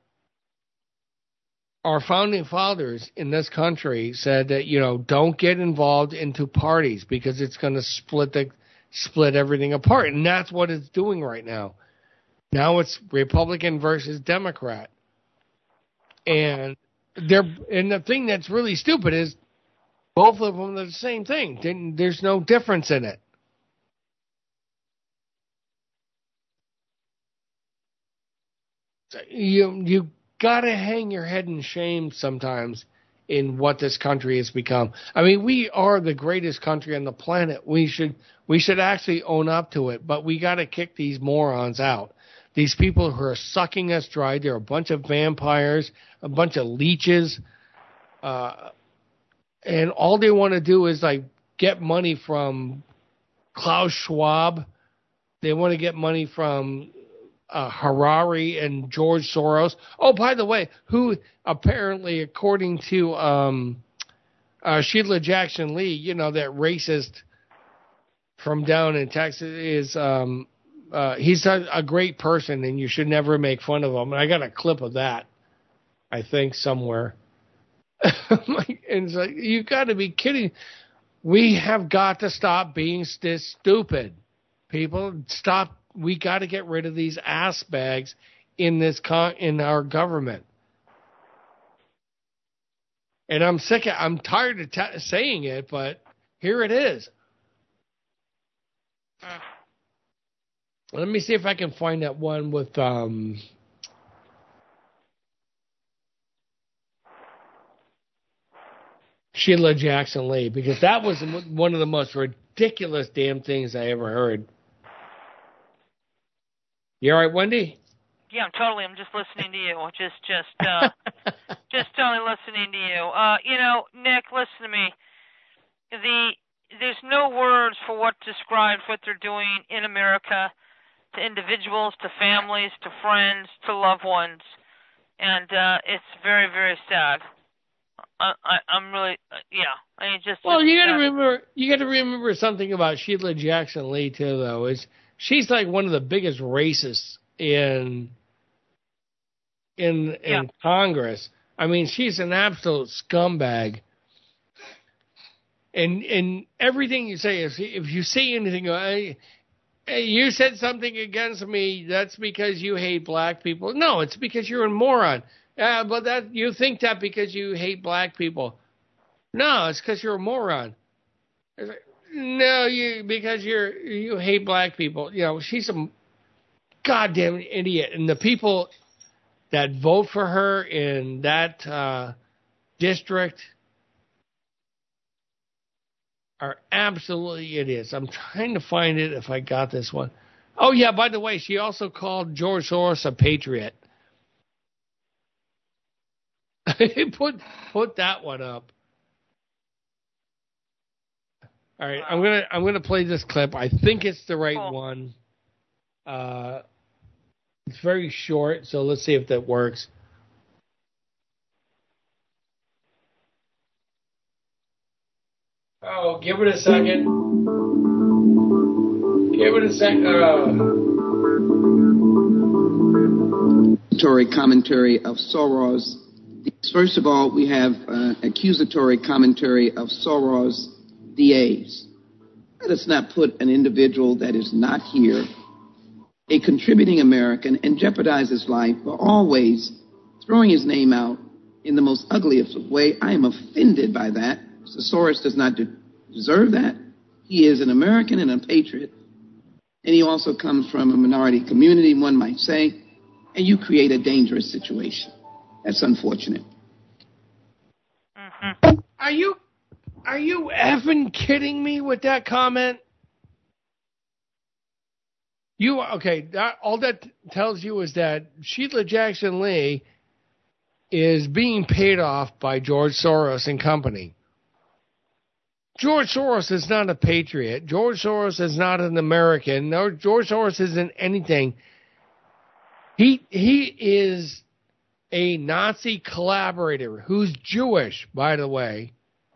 our founding fathers in this country said that, you know, don't get involved into parties because it's going to split the split everything apart. And that's what it's doing right now. Now it's Republican versus Democrat. And they're and the thing that's really stupid is both of them are the same thing. There's no difference in it. You you gotta hang your head in shame sometimes in what this country has become. I mean, we are the greatest country on the planet. We should we should actually own up to it, but we got to kick these morons out. These people who are sucking us dry, they're a bunch of vampires, a bunch of leeches, uh, and all they want to do is like get money from Klaus Schwab. They want to get money from uh, Harari and George Soros. Oh, by the way, who apparently, according to um, uh, Sheila Jackson Lee, you know, that racist from down in Texas, is um, uh, he's a, a great person, and you should never make fun of him. And I got a clip of that, I think, somewhere. And it's like, you got to be kidding. We have got to stop being this stupid. People, stop. We got to get rid of these ass bags in this con- in our government. And I'm sick of, I'm tired of t- saying it, but here it is. Uh, let me see if I can find that one with um Sheila Jackson Lee, because that was one of the most ridiculous damn things I ever heard. You all right, Wendy? Yeah, I'm totally. I'm just listening to you. Just, just, uh, just totally listening to you. Uh, you know, Nick, listen to me. The there's no words for what describes what they're doing in America to individuals, to families, to friends, to loved ones, and uh, it's very, very sad. I, I, I'm really, uh, yeah. I mean, just. Well, you got to uh, remember. You got to remember something about Sheila Jackson Lee too, though. Is she's like one of the biggest racists in in yeah. in Congress. I mean, she's an absolute scumbag. And and everything you say is, if you say anything, hey, hey, you said something against me, that's because you hate black people. No, it's because you're a moron. Uh, but that you think that because you hate black people. No, it's because you're a moron. It's like, no, you because you're you hate black people. You know, she's a goddamn idiot. And the people that vote for her in that uh, district are absolutely idiots. I'm trying to find it if I got this one. Oh, yeah, by the way, she also called George Soros a patriot. put put that one up. All right, I'm gonna I'm gonna play this clip. I think it's the right cool. one. Uh, it's very short, so let's see if that works. Oh, give it a second. Give it a second. Uh... Commentary of Soros. First of all, we have uh, accusatory commentary of Soros D As. Let us not put an individual that is not here, a contributing American, and jeopardize his life for always throwing his name out in the most ugliest way. I am offended by that. Mister Soros does not de- deserve that. He is an American and a patriot, and he also comes from a minority community, one might say, and you create a dangerous situation. That's unfortunate. Mm-hmm. Are you are you effing kidding me with that comment? You okay? That, all that tells you is that Sheila Jackson Lee is being paid off by George Soros and company. George Soros is not a patriot. George Soros is not an American. No, George Soros isn't anything. He he is a Nazi collaborator who's Jewish, by the way.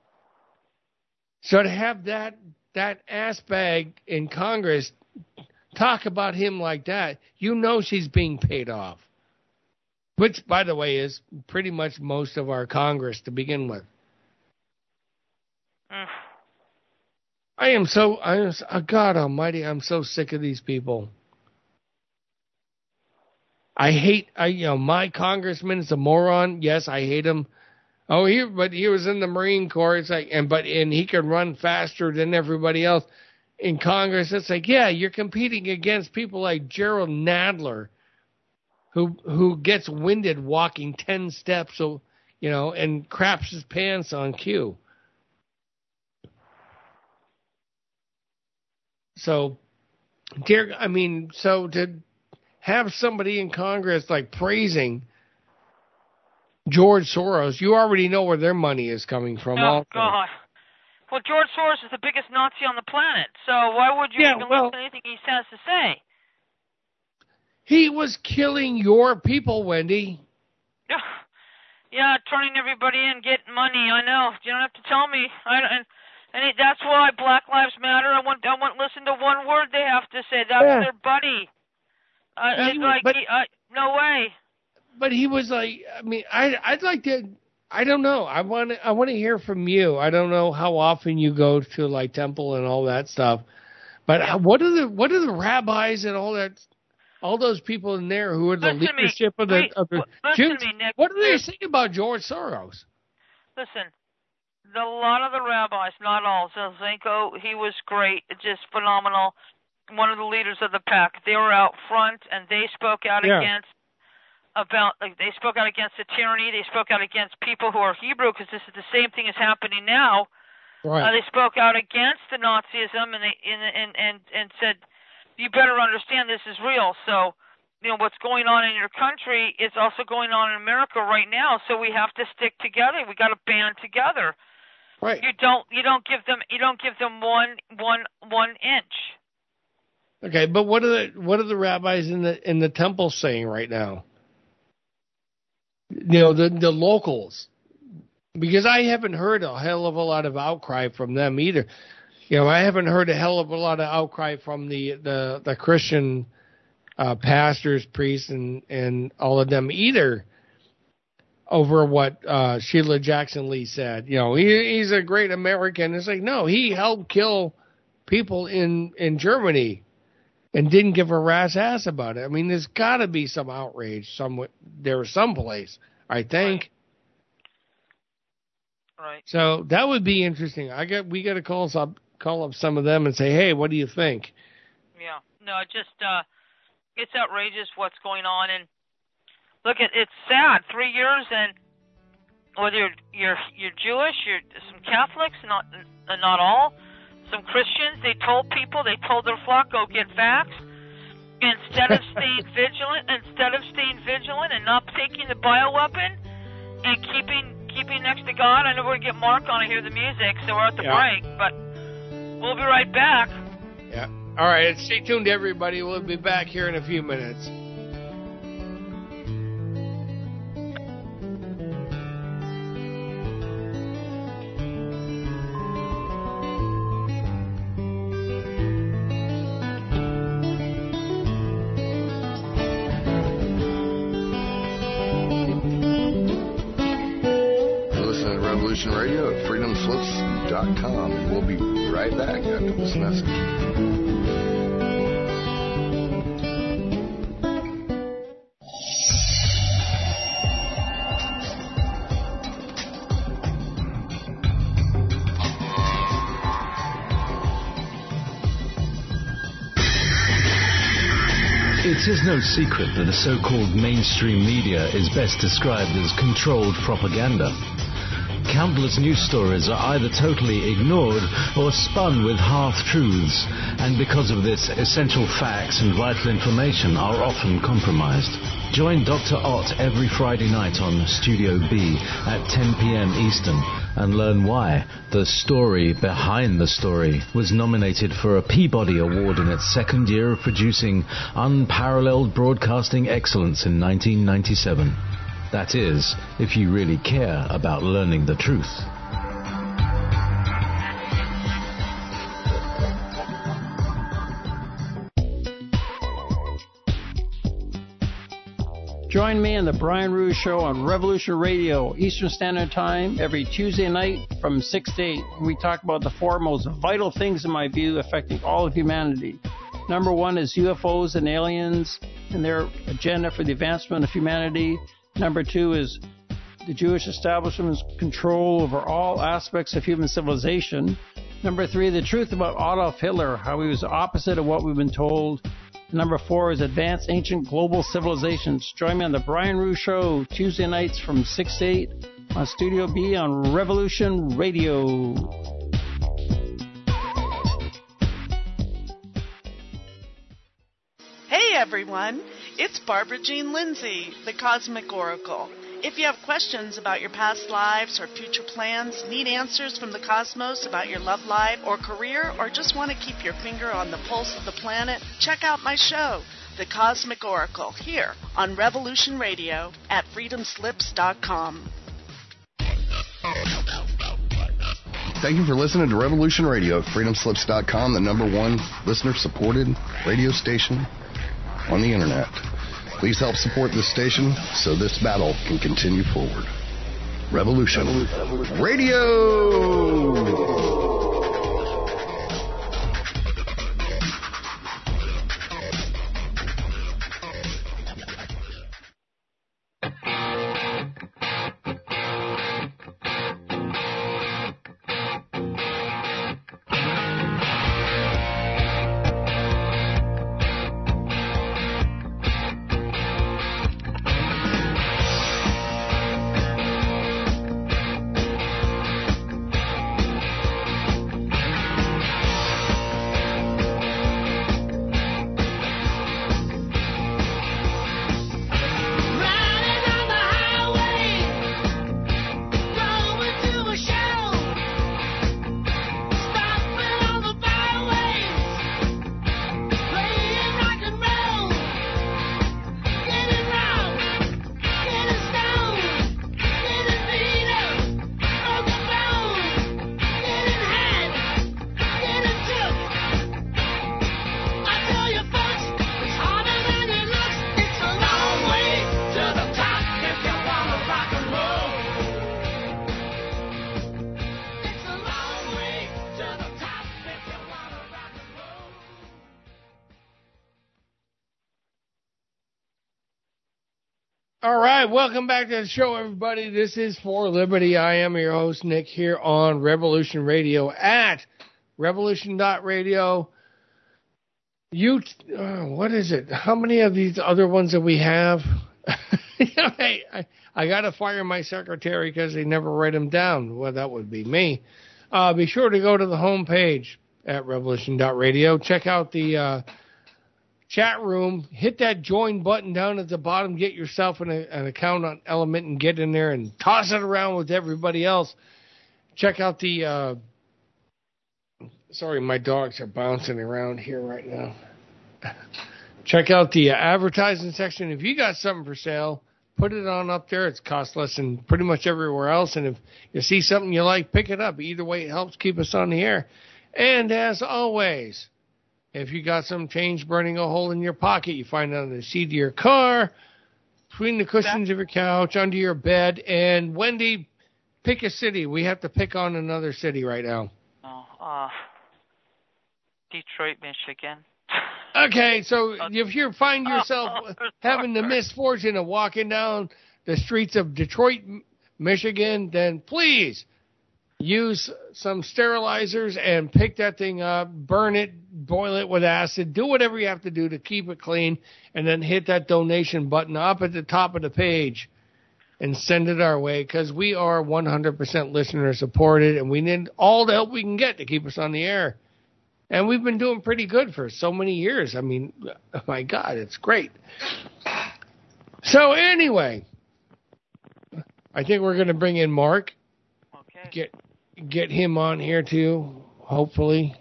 So to have that that ass bag in Congress talk about him like that, you know she's being paid off. Which, by the way, is pretty much most of our Congress to begin with. Mm. I am so, I am, oh God Almighty, I'm so sick of these people. I hate, I you know, my congressman is a moron. Yes, I hate him. Oh, he, but he was in the Marine Corps. It's like, and but and he could run faster than everybody else in Congress. It's like, yeah, you're competing against people like Gerald Nadler, who who gets winded walking ten steps. So you know, and craps his pants on cue. So, dear, I mean, so to have somebody in Congress like praising George Soros, you already know where their money is coming from. Oh, also. God. Well, George Soros is the biggest Nazi on the planet, so why would you Yeah, even well, listen to anything he has to say? He was killing your people, Wendy. Yeah, turning everybody in, getting money. I know. You don't have to tell me. I and and it, that's why Black Lives Matter. I won't. I won't listen to one word they have to say. That's Yeah. their buddy. Uh, He it's was- like but- he, uh, no way. But he was like, I mean, I I'd like to. I don't know. I want to. I want to hear from you. I don't know how often you go to like temple and all that stuff. But Yeah. what are the what are the rabbis and all that? All those people in there who are the Listen to me. leadership of the Wait, of the listen Jews. to me, Nick. What do they say about George Soros? Listen, the, a lot of the rabbis, not all, Zelzenko, he was great, just phenomenal. One of the leaders of the pack. They were out front and they spoke out Yeah. against about like they spoke out against the tyranny. They spoke out against people who are Hebrew, because this is the same thing is happening now. Right. Uh, they spoke out against the Nazism and they and and and, and said, you better understand this is real. So, you know, what's going on in your country is also going on in America right now. So we have to stick together. We got to band together. Right. You don't you don't give them you don't give them one one one inch. Okay, but what are the what are the rabbis in the in the temple saying right now? You know, the the locals, because I haven't heard a hell of a lot of outcry from them either. You know, I haven't heard a hell of a lot of outcry from the the the Christian uh, pastors, priests, and and all of them either over what uh, Sheila Jackson Lee said. You know, he he's a great American. It's like, no, he helped kill people in in Germany and didn't give a rat's ass about it. I mean, there's got to be some outrage somewhere there, someplace, I think. Right. So that would be interesting. I got we got to call up call up some of them and say, hey, what do you think? Yeah. No, it just uh, it's outrageous what's going on, and look, it, it's sad. Three years, and whether you're you're you're Jewish, you're some Catholics, not uh, not all. Some Christians, they told people, they told their flock, go get vaxxed. Instead of staying vigilant, instead of staying vigilant and not taking the bioweapon and keeping keeping next to God. I know we're going to get Mark on to hear the music, so we're at the Yeah. break, but we'll be right back. Yeah. All right. Stay tuned, everybody. We'll be back here in a few minutes. You're listening to Revolution Radio at freedom slips dot com, and we'll be right back after this message. It is no secret that the so-called mainstream media is best described as controlled propaganda. Countless news stories are either totally ignored or spun with half-truths, and because of this, essential facts and vital information are often compromised. Join Doctor Ott every Friday night on Studio B at ten p.m. Eastern and learn why The Story Behind the Story was nominated for a Peabody Award in its second year of producing unparalleled broadcasting excellence in nineteen ninety-seven. That is, if you really care about learning the truth. Join me on the Brian Rouge Show on Revolution Radio, Eastern Standard Time, every Tuesday night from six to eight. We talk about the four most vital things, in my view, affecting all of humanity. Number one is U F Os and aliens and their agenda for the advancement of humanity. Number two is the Jewish establishment's control over all aspects of human civilization. Number three, the truth about Adolf Hitler, how he was the opposite of what we've been told. Number four is Advanced Ancient Global Civilizations. Join me on the Brian Rouge Show, Tuesday nights from six to eight on Studio B on Revolution Radio. Hey everyone, it's Barbara Jean Lindsay, the Cosmic Oracle. If you have questions about your past lives or future plans, need answers from the cosmos about your love life or career, or just want to keep your finger on the pulse of the planet, check out my show, The Cosmic Oracle, here on Revolution Radio at freedom slips dot com. Thank you for listening to Revolution Radio at freedom slips dot com, the number one listener-supported radio station on the internet. Please help support this station so this battle can continue forward. Revolution Radio! All right, welcome back to the show, everybody. This is For Liberty. I am your host, Nick, here on Revolution Radio at revolution dot radio. You, uh, what is it? How many of these other ones that we have? you know, hey, I, I got to fire my secretary because they never write them down. Well, that would be me. Uh, be sure to go to the homepage at revolution dot radio. Check out the uh, chat room. Hit that join button down at the bottom. Get yourself an, an account on Element and get in there and toss it around with everybody else. Check out the... Uh, sorry, my dogs are bouncing around here right now. Check out the uh, advertising section. If you got something for sale, put it on up there. It's cost less than pretty much everywhere else. And if you see something you like, pick it up. Either way, it helps keep us on the air. And as always, if you got some change burning a hole in your pocket, you find it on the seat of your car, between the cushions of your couch, under your bed. And Wendy, pick a city. We have to pick on another city right now. Oh, uh, Detroit, Michigan. Okay, so if you find yourself having the misfortune of walking down the streets of Detroit, Michigan, then please use some sterilizers and pick that thing up, burn it, boil it with acid, do whatever you have to do to keep it clean, and then hit that donation button up at the top of the page and send it our way, because we are one hundred percent listener supported, and we need all the help we can get to keep us on the air. And we've been doing pretty good for so many years. I mean, oh my God, it's great. So anyway, I think we're going to bring in Mark. Okay. Get get him on here too, hopefully.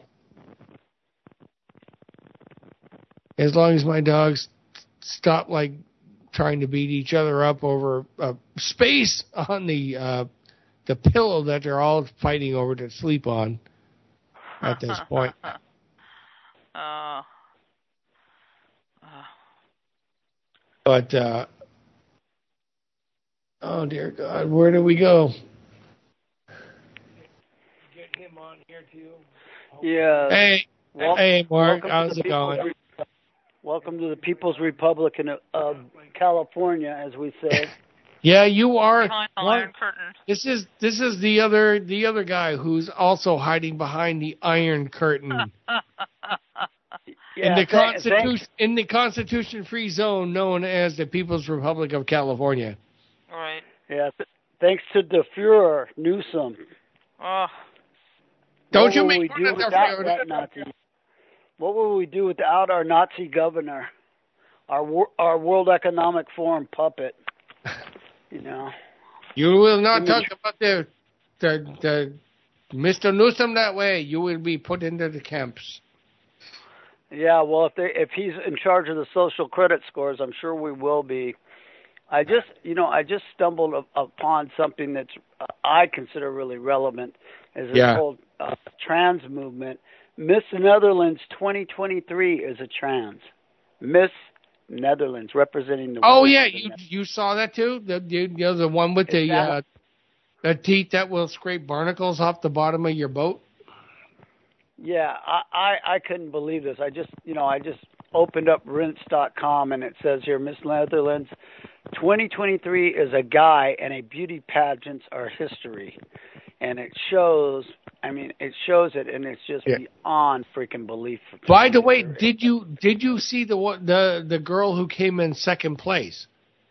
As long as my dogs stop like trying to beat each other up over uh, space on the uh, the pillow that they're all fighting over to sleep on. At this point. uh, uh. But, uh, oh, dear God, where do we go? Get him on here, too. Yeah. Hey, Wel- hey, Mark, welcome how's to it the going? People's Re- welcome to the People's Republic of uh, California, as we say. Yeah, you are. Behind the Iron Curtain. This is this is the other the other guy who's also hiding behind the Iron Curtain. yeah, in the th- constitution thanks. in the Constitution free zone known as the People's Republic of California. Right. Yeah. Th- Thanks to the Fuhrer, Newsom. Uh, Don't what you will make we fun do of the without Fuhrer? that Nazi? What will we do without our Nazi governor, our wor- our World Economic Forum puppet? You know. You will not I talk mean, about the, the the Mister Newsom that way. You will be put into the camps. Yeah, well, if they if he's in charge of the social credit scores, I'm sure we will be. I just, you know, I just stumbled up, upon something that's uh, I consider really relevant, is this Yeah. whole uh, trans movement. Miss Netherlands twenty twenty-three is a trans. Miss Netherlands, representing the. Oh women yeah, of the you Netherlands. you saw that too. The you know, the one with Is the that- uh, the teeth that will scrape barnacles off the bottom of your boat. Yeah, I, I I couldn't believe this. I just, you know, I just opened up rinse dot com and it says here, Miss Netherlands, twenty twenty-three is a guy and a beauty pageants are history. And it shows, I mean, it shows it, and it's just Yeah. beyond freaking belief. By the way, did you did you see the one- the the girl who came in second place?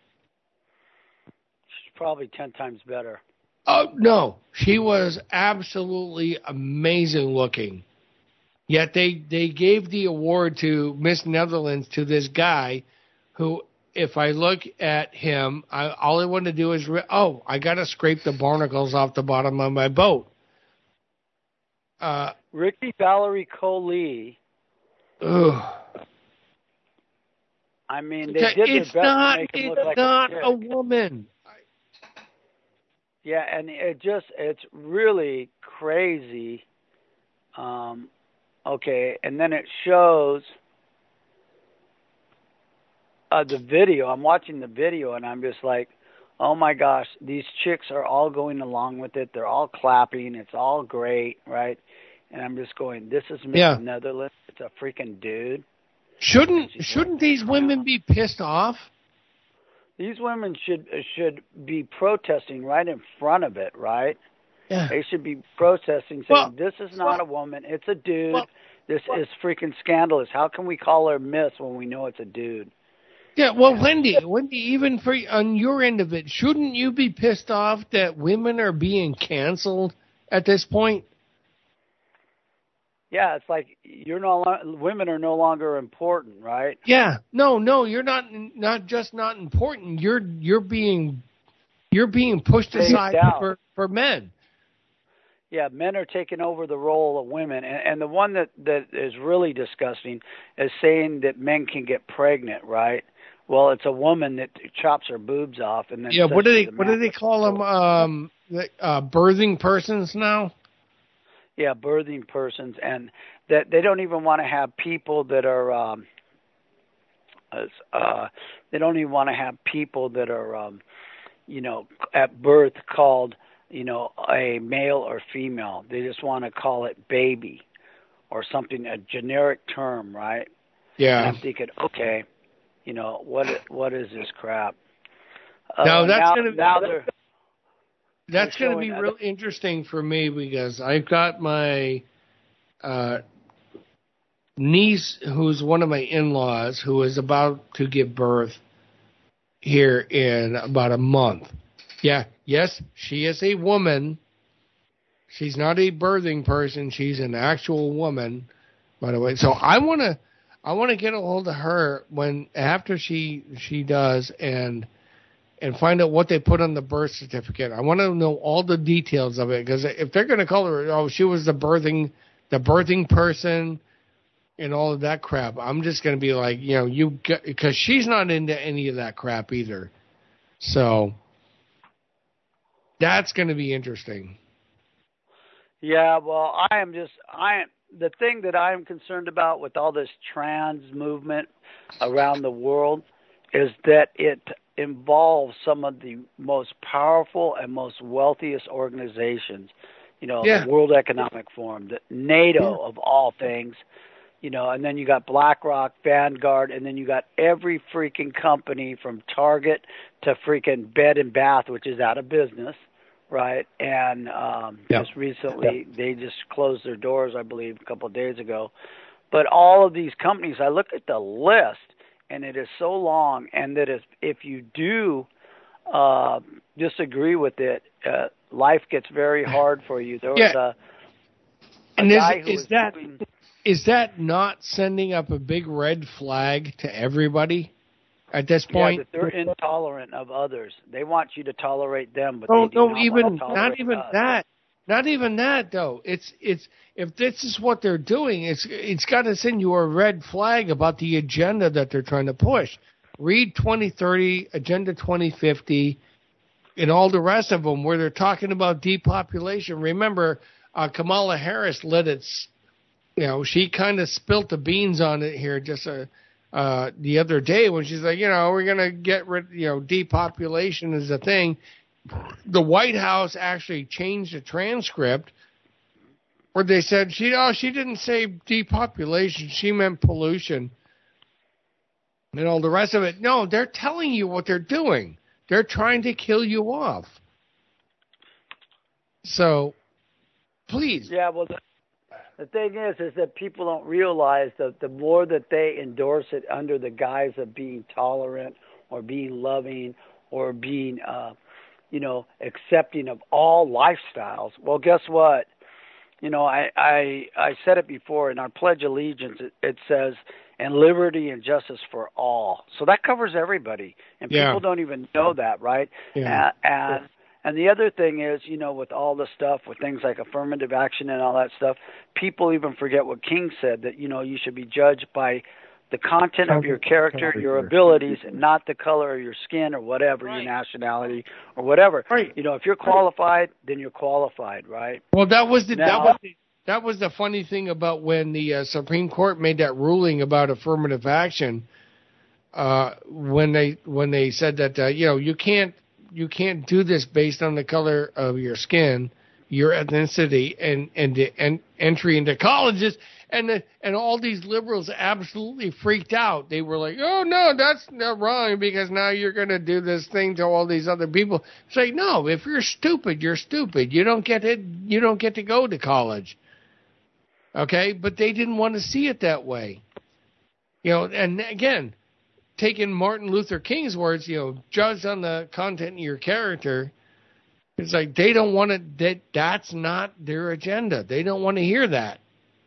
She's probably ten times better. Oh no, she was absolutely amazing looking. Yet they they gave the award to Miss Netherlands to this guy, who, if I look at him, I, all I want to do is, re- oh, I got to scrape the barnacles off the bottom of my boat. Uh, Ricky Valerie Coley. ugh. I mean, they did their It's best not, to make him it's look like not a, a chick. woman. Yeah, and it just, it's really crazy. Um, okay, and then it shows uh, the video. I'm watching the video, and I'm just like, oh my gosh, these chicks are all going along with it. They're all clapping. It's all great, right? And I'm just going, this is Miss Yeah. Netherlands. It's a freaking dude. Shouldn't shouldn't these women be pissed off? These women should should be protesting right in front of it, right? Yeah. They should be protesting, saying, Well, this is not a woman, it's a dude. well, this is freaking scandalous. How can we call her Miss when we know it's a dude? Yeah, well, Wendy, Wendy, even for on your end of it, shouldn't you be pissed off that women are being canceled at this point? Yeah, it's like you're no lo- women are no longer important, right? Yeah, no, no, you're not. Not just not important. You're you're being you're being pushed Phased aside out. for for men. Yeah, men are taking over the role of women, and, and the one that that is really disgusting is saying that men can get pregnant, right? Well, it's a woman that chops her boobs off, and then Yeah, says what do they she's a what do man. they call them? Um, the, uh, birthing persons now. Yeah, birthing persons, and that they don't even want to have people that are um as, uh they don't even want to have people that are um you know at birth called, you know, a male or female. They just want to call it baby or something, a generic term, right? Yeah. And I'm thinking, okay, you know, what what is this crap? Now Uh, that's now, gonna now they're That's They're going to be showing- real interesting for me because I've got my uh, niece, who's one of my in-laws, who is about to give birth here in about a month. Yeah, yes, she is a woman. She's not a birthing person. She's an actual woman, by the way. So I want to, I want to get a hold of her when after she she does and. and find out what they put on the birth certificate. I want to know all the details of it because if they're going to call her, oh, she was the birthing, the birthing person, and all of that crap, I'm just going to be like, you know, you because she's not into any of that crap either. So that's going to be interesting. Yeah, well, I am just I am the thing that I am concerned about with all this trans movement around the world is that it involves some of the most powerful and most wealthiest organizations. You know, Yeah. the World Economic Forum, the NATO of all things. You know, and then you got BlackRock, Vanguard, and then you got every freaking company from Target to freaking Bed and Bath, which is out of business, right? And um, Yep. just recently, they just closed their doors, I believe, a couple of days ago. But all of these companies, I look at the list, and it is so long, and that if, if you do uh, disagree with it, uh, life gets very hard for you. There was yeah. a, a and guy is, who is was that doing, is that not sending up a big red flag to everybody at this point? Yeah, that they're intolerant of others. They want you to tolerate them, but no, they do no, not even want to tolerate not even us. that. Not even that though. It's it's if this is what they're doing, it's it's got to send you a red flag about the agenda that they're trying to push. Read twenty thirty, Agenda twenty fifty, and all the rest of them where they're talking about depopulation. Remember, uh, Kamala Harris let it, you know, she kind of spilt the beans on it here just uh, uh, the other day when she's like, you know, we're going to get rid, you know, depopulation is a thing. The White House actually changed the transcript where they said she oh she didn't say depopulation, she meant pollution and all the rest of it. No, they're telling you what they're doing. They're trying to kill you off. So, please. Yeah, well, the, the thing is, is that people don't realize that the more that they endorse it under the guise of being tolerant or being loving or being uh, you know, accepting of all lifestyles. Well, guess what? You know, I, I, I said it before in our Pledge of Allegiance, it, it says, and liberty and justice for all. So that covers everybody. And yeah. people don't even know that, right? Yeah. And, and, and the other thing is, you know, with all the stuff, with things like affirmative action and all that stuff, people even forget what King said, that, you know, you should be judged by the content of your character, your abilities, and not the color of your skin or whatever, right. your nationality or whatever. Right. You know, if you're qualified, then you're qualified, right? Well, that was the now, that was the, that was the funny thing about when the uh, Supreme Court made that ruling about affirmative action. Uh, when they when they said that uh, you know you can't you can't do this based on the color of your skin, your ethnicity, and and the and entry into colleges. And the, and all these liberals absolutely freaked out. They were like, "Oh no, that's not wrong because now you're going to do this thing to all these other people." Say, like, no, if you're stupid, you're stupid. You don't get it. You don't get to go to college. Okay, but they didn't want to see it that way. You know, and again, taking Martin Luther King's words, you know, judge on the content of your character. It's like they don't want to. That that's not their agenda. They don't want to hear that.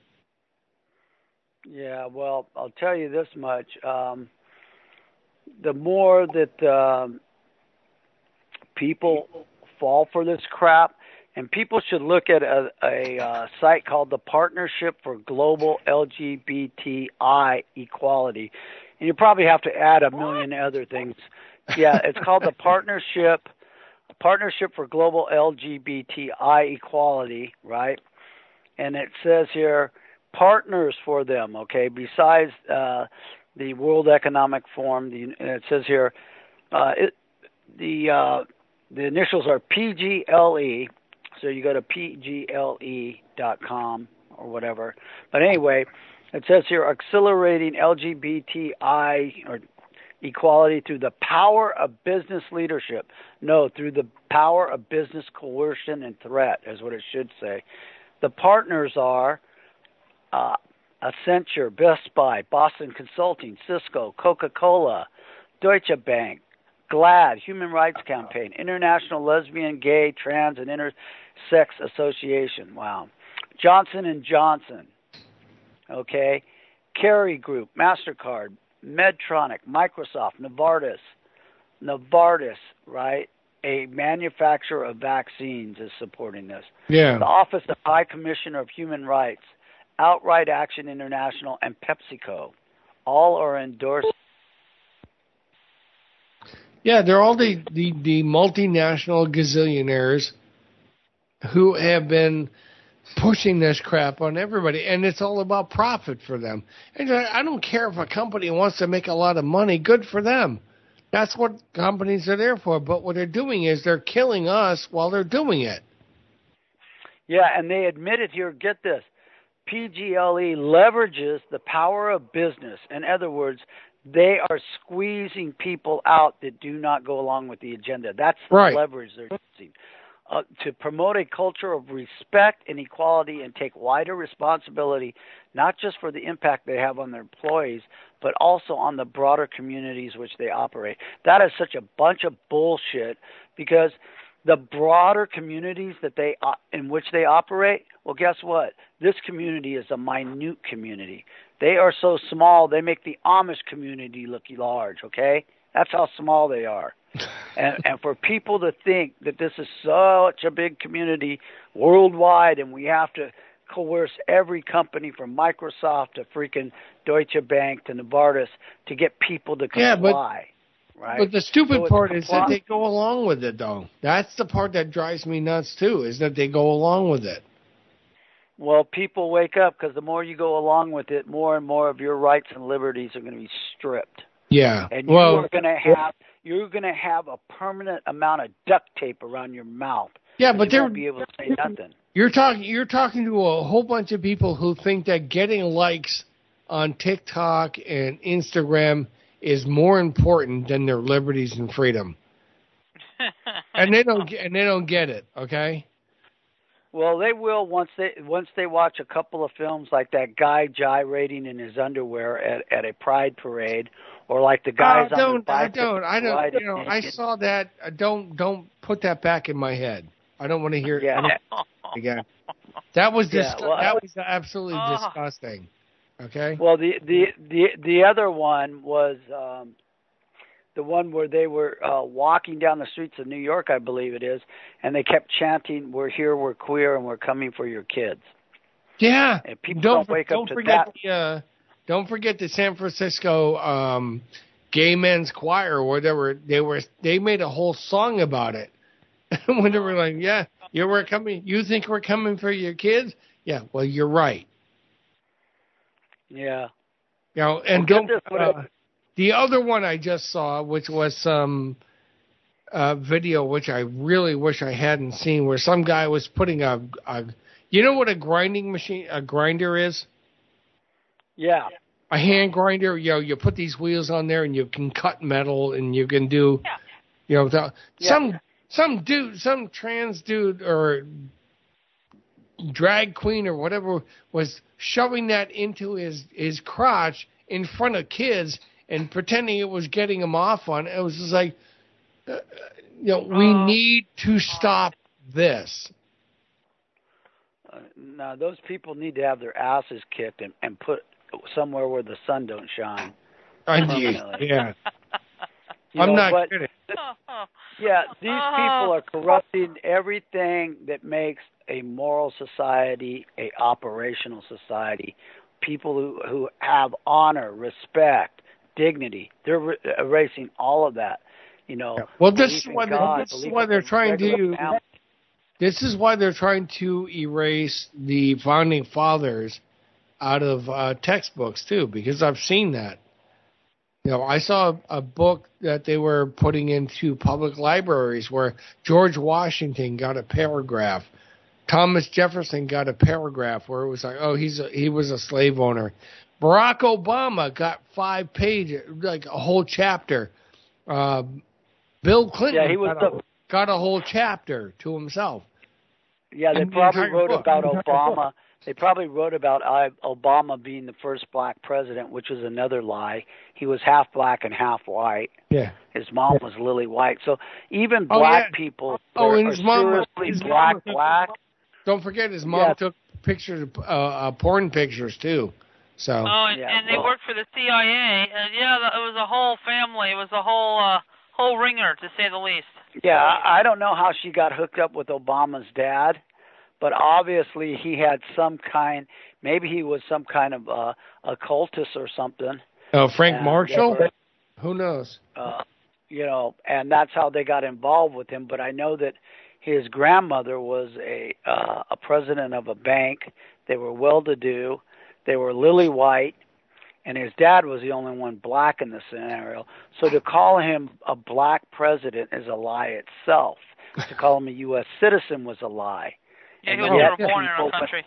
Yeah, well, I'll tell you this much. Um, the more that um, people fall for this crap, and people should look at a, a uh, site called the Partnership for Global L G B T I Equality. And you probably have to add a million other things. Yeah, it's called the Partnership Partnership for Global L G B T I Equality, right? And it says here, partners for them, okay, besides uh, the World Economic Forum, the, and it says here, uh, it, the uh, the initials are P G L E, so you go to P G L E dot com or whatever. But anyway, it says here, accelerating L G B T I or equality through the power of business leadership. No, through the power of business coercion and threat is what it should say. The partners are Uh, Accenture, Best Buy, Boston Consulting, Cisco, Coca-Cola, Deutsche Bank, GLAAD, Human Rights Campaign, International Lesbian, Gay, Trans, and Intersex Association. Wow. Johnson and Johnson, okay. Kerry Group, MasterCard, Medtronic, Microsoft, Novartis, Novartis, right? A manufacturer of vaccines is supporting this. Yeah. The Office of High Commissioner of Human Rights, Outright Action International, and PepsiCo. All are endorsed. Yeah, they're all the, the, the multinational gazillionaires who have been pushing this crap on everybody, and it's all about profit for them. And I don't care if a company wants to make a lot of money, good for them. That's what companies are there for. But what they're doing is they're killing us while they're doing it. Yeah, and they admit it here. Get this. P G L E leverages the power of business. In other words, they are squeezing people out that do not go along with the agenda. That's the right. leverage they're using. uh, to promote a culture of respect and equality and take wider responsibility, not just for the impact they have on their employees, but also on the broader communities which they operate. That is such a bunch of bullshit, because the broader communities that they uh, in which they operate, well, guess what? This community is a minute community. They are so small, they make the Amish community look large, okay? That's how small they are. and, and for people to think that this is such a big community worldwide and we have to coerce every company from Microsoft to freaking Deutsche Bank to Novartis to get people to comply. Yeah, but, right? but the stupid so part is that they go along with it, though. That's the part that drives me nuts, too, is that they go along with it. Well, people wake up, because the more you go along with it, more and more of your rights and liberties are going to be stripped. Yeah. And well, you're going to have you're going to have a permanent amount of duct tape around your mouth. Yeah, but you they're won't be able to say nothing. You're talking you're talking to a whole bunch of people who think that getting likes on TikTok and Instagram is more important than their liberties and freedom. and they don't and they don't get it, okay? Well, they will once they once they watch a couple of films like that guy gyrating in his underwear at, at a pride parade, or like the guys uh, on don't, the I don't, I don't, you know, naked. I saw that. Uh, don't, don't put that back in my head. I don't want to hear yeah. it again. That was dis- yeah, well, that was absolutely oh. disgusting. Okay. Well, the the the the other one was um, the one where they were uh, walking down the streets of New York, I believe it is, and they kept chanting, "We're here, we're queer, and we're coming for your kids." Yeah. And people don't, don't wake don't up to forget that. The, uh, don't forget the San Francisco um, Gay Men's Choir, where they were they were they made a whole song about it. When they were like, "Yeah, you were coming. You think we're coming for your kids? Yeah, well, you're right." Yeah. You know, and well, don't. Uh, the other one I just saw, which was some uh, video, which I really wish I hadn't seen, where some guy was putting a, a, you know what a grinding machine, a grinder is? Yeah. A hand grinder. You know, you put these wheels on there, and you can cut metal, and you can do, yeah. you know, the, yeah. some some dude, some trans dude or drag queen or whatever was shoving that into his his crotch in front of kids and pretending it was getting him off on it. It was just like, uh, you know, we uh, need to stop this. Uh, now, those people need to have their asses kicked and, and put somewhere where the sun don't shine. Yeah. You I'm know, not but, kidding. Yeah, these people are corrupting everything that makes a moral society a operational society. People who, who have honor, respect, dignity, they're re- erasing all of that. You know. Yeah. Well, this is in why God, they're, this is belief why in they're trying regular to. family. This is why they're trying to erase the founding fathers out of uh, textbooks too, because I've seen that. You know, I saw a, a book that they were putting into public libraries where George Washington got a paragraph, Thomas Jefferson got a paragraph where it was like, oh, he's a, he was a slave owner. Barack Obama got five pages, like a whole chapter. Uh, Bill Clinton yeah, he was got, the, a, got a whole chapter to himself. Yeah, they And probably the wrote book. about Obama. They probably wrote about uh, Obama being the first black president, which was another lie. He was half black and half white. Yeah. His mom was Lily White. So even Oh, black yeah. people Oh, are, and are his mom- seriously his black, mom- black. Don't forget, his mom Yeah. took pictures, uh, uh, porn pictures too. So. Oh, and, Yeah, and they well- worked for the C I A, and yeah, it was a whole family. It was a whole uh, whole ringer, to say the least. Yeah, I I don't know how she got hooked up with Obama's dad, but obviously he had some kind. Maybe he was some kind of uh, occultist or something. Oh, Frank And Marshall? they were- Who knows? Uh, you know, and that's how they got involved with him. But I know that his grandmother was a uh, a president of a bank. They were well-to-do. They were lily white, and his dad was the only one black in the scenario. So to call him a black president is a lie itself. To call him a U S citizen was a lie. Yeah, he And was yet never born in people our went- country.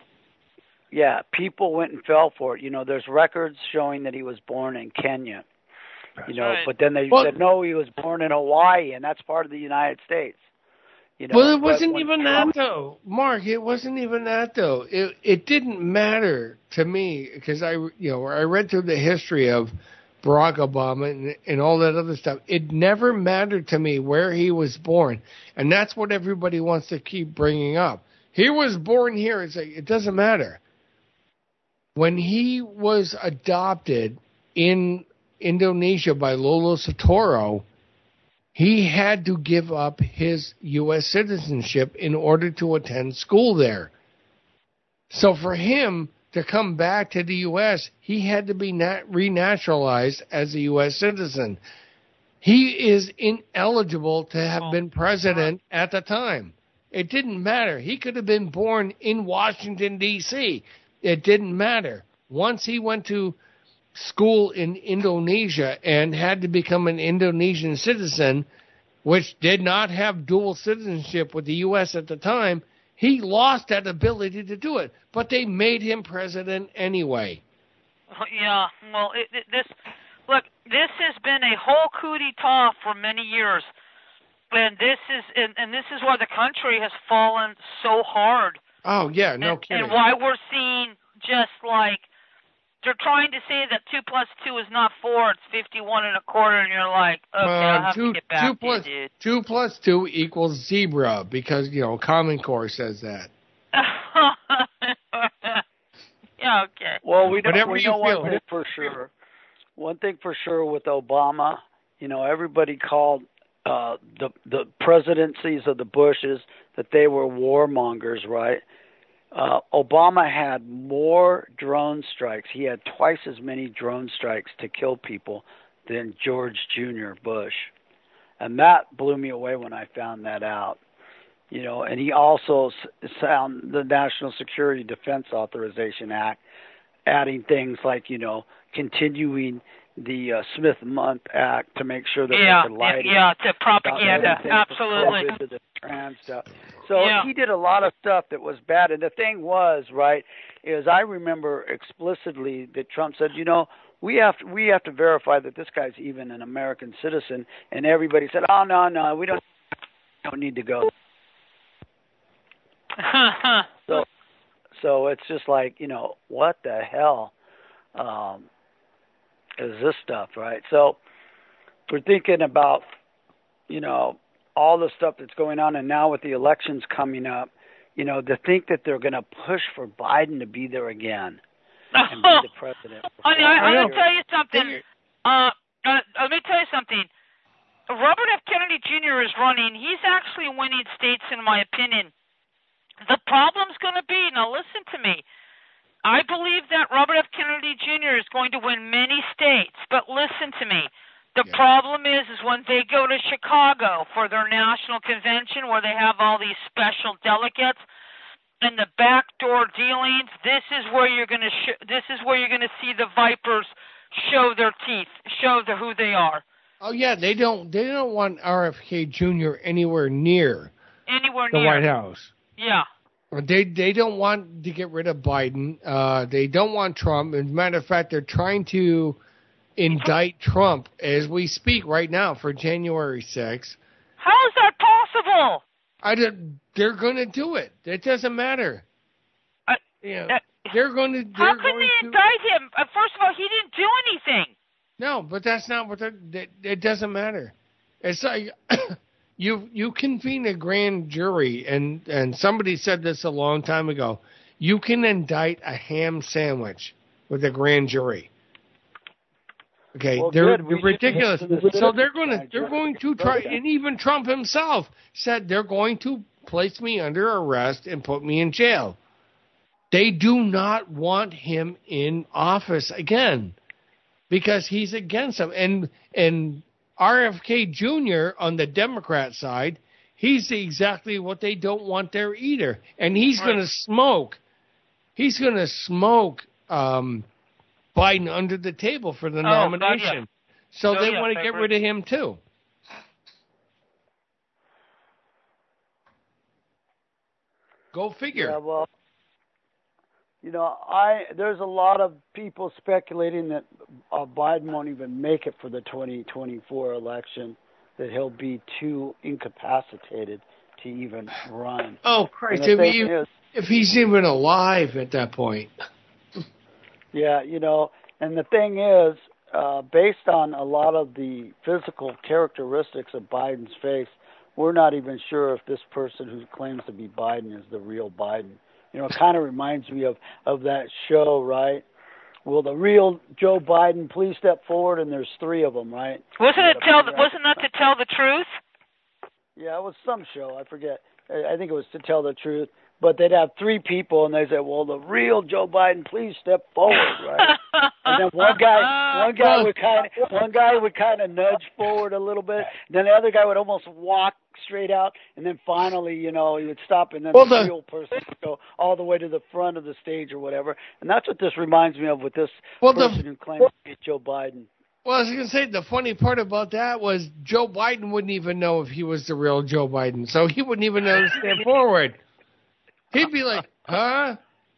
Yeah, people went and fell for it. You know, there's records showing that he was born in Kenya. You know, right. but then they Well- said no, he was born in Hawaii, and that's part of the United States. You know, well, it wasn't when even Trump, that though, Mark. It wasn't even that though. It it didn't matter to me because I you know I read through the history of Barack Obama and, and all that other stuff. It never mattered to me where he was born, and that's what everybody wants to keep bringing up. He was born here. It's like it doesn't matter. When he was adopted in Indonesia by Lolo Soetoro, he had to give up his U S citizenship in order to attend school there. So for him to come back to the U S, he had to be nat- renaturalized as a U S citizen. He is ineligible to have been president at the time. It didn't matter. He could have been born in Washington, D C It didn't matter. Once he went to school in Indonesia and had to become an Indonesian citizen, which did not have dual citizenship with the U S at the time, he lost that ability to do it. But they made him president anyway. Yeah, well, it, it, this look, this has been a whole coup d'etat for many years, and this is and, and this is why the country has fallen so hard. Oh yeah, no and, kidding. And why we're seeing just like they're trying to say that two plus two is not four; it's fifty-one and a quarter, and you're like, okay, Uh, I'll have two, to get back two to plus, you, dude. two plus two equals zebra because, you know, Common Core says that. Yeah, okay. well, we know, Whatever we you know feel. one thing for sure. One thing for sure with Obama, you know, everybody called uh, the the presidencies of the Bushes that they were warmongers, right? Uh, Obama had more drone strikes. He had twice as many drone strikes to kill people than George Junior Bush. And that blew me away when I found that out. You know, and he also found the National Security Defense Authorization Act, adding things like, you know, continuing the uh, Smith-Month Act to make sure that yeah, they could lie yeah, yeah, to propaganda, everything absolutely. from COVID to the trans stuff. So Yeah. he did a lot of stuff that was bad. And the thing was, right, is I remember explicitly that Trump said, you know, we have to, we have to verify that this guy's even an American citizen. And everybody said, oh, no, no, we don't, don't need to go. so, so it's just like, you know, what the hell um, is this stuff, right? So we're thinking about, you know, all the stuff that's going on, and now with the elections coming up, you know, to think that they're going to push for Biden to be there again and be the president. Honey, I, I'm going to tell you something. Uh, uh, let me tell you something. Robert F. Kennedy Junior is running. He's actually winning states, in my opinion. The problem's going to be, now listen to me, I believe that Robert F. Kennedy Junior is going to win many states, but listen to me. The yeah. problem is, is when they go to Chicago for their national convention where they have all these special delegates and the backdoor dealings, this is where you're going to sh- this is where you're going to see the vipers show their teeth, show the, who they are. Oh yeah, they don't they don't want R F K Junior anywhere near anywhere the near White House. Yeah. They they don't want to get rid of Biden. Uh, they don't want Trump. As a matter of fact, they're trying to indict Trump as we speak right now for January sixth. How is that possible? I did, they're going to do it. It doesn't matter. Uh, you know, uh, they're going to. How they're can going they to, indict him? Uh, first of all, he didn't do anything. No, but that's not what. That, it doesn't matter. It's like you you convene a grand jury, and and somebody said this a long time ago. You can indict a ham sandwich with a grand jury. Okay, well, they're, good. they're ridiculous. So they're going to they're going to try, Okay. and even Trump himself said they're going to place me under arrest and put me in jail. They do not want him in office again because he's against them. And and R F K Junior on the Democrat side, he's exactly what they don't want there either. And he's Right. going to smoke. He's going to smoke. Um, Biden under the table for the oh, nomination. God, yeah. So oh, they yeah, want to get favorite. rid of him too. Go figure. Yeah, well, you know, I there's a lot of people speculating that uh, Biden won't even make it for the twenty twenty-four election, that he'll be too incapacitated to even run. Oh, Christ, if, he, is, if he's even alive at that point. Yeah, you know, and the thing is, uh, based on a lot of the physical characteristics of Biden's face, we're not even sure if this person who claims to be Biden is the real Biden. You know, it kind of reminds me of, of that show, right? Will the real Joe Biden please step forward? And there's three of them, right? Wasn't it tell? The, wasn't that to tell the truth? Yeah, it was some show. I forget. I think it was to tell the truth. But they'd have three people, and they said, "Well, the real Joe Biden, please step forward," right? And then one guy, one guy would kind of, one guy would kind of nudge forward a little bit. Then the other guy would almost walk straight out, and then finally, you know, he would stop, and then well, the, the real person would go all the way to the front of the stage or whatever. And that's what this reminds me of with this well, person the, who claims to be Joe Biden. Well, I was going to say, the funny part about that was Joe Biden wouldn't even know if he was the real Joe Biden, so he wouldn't even know to stand forward. He'd be like, huh?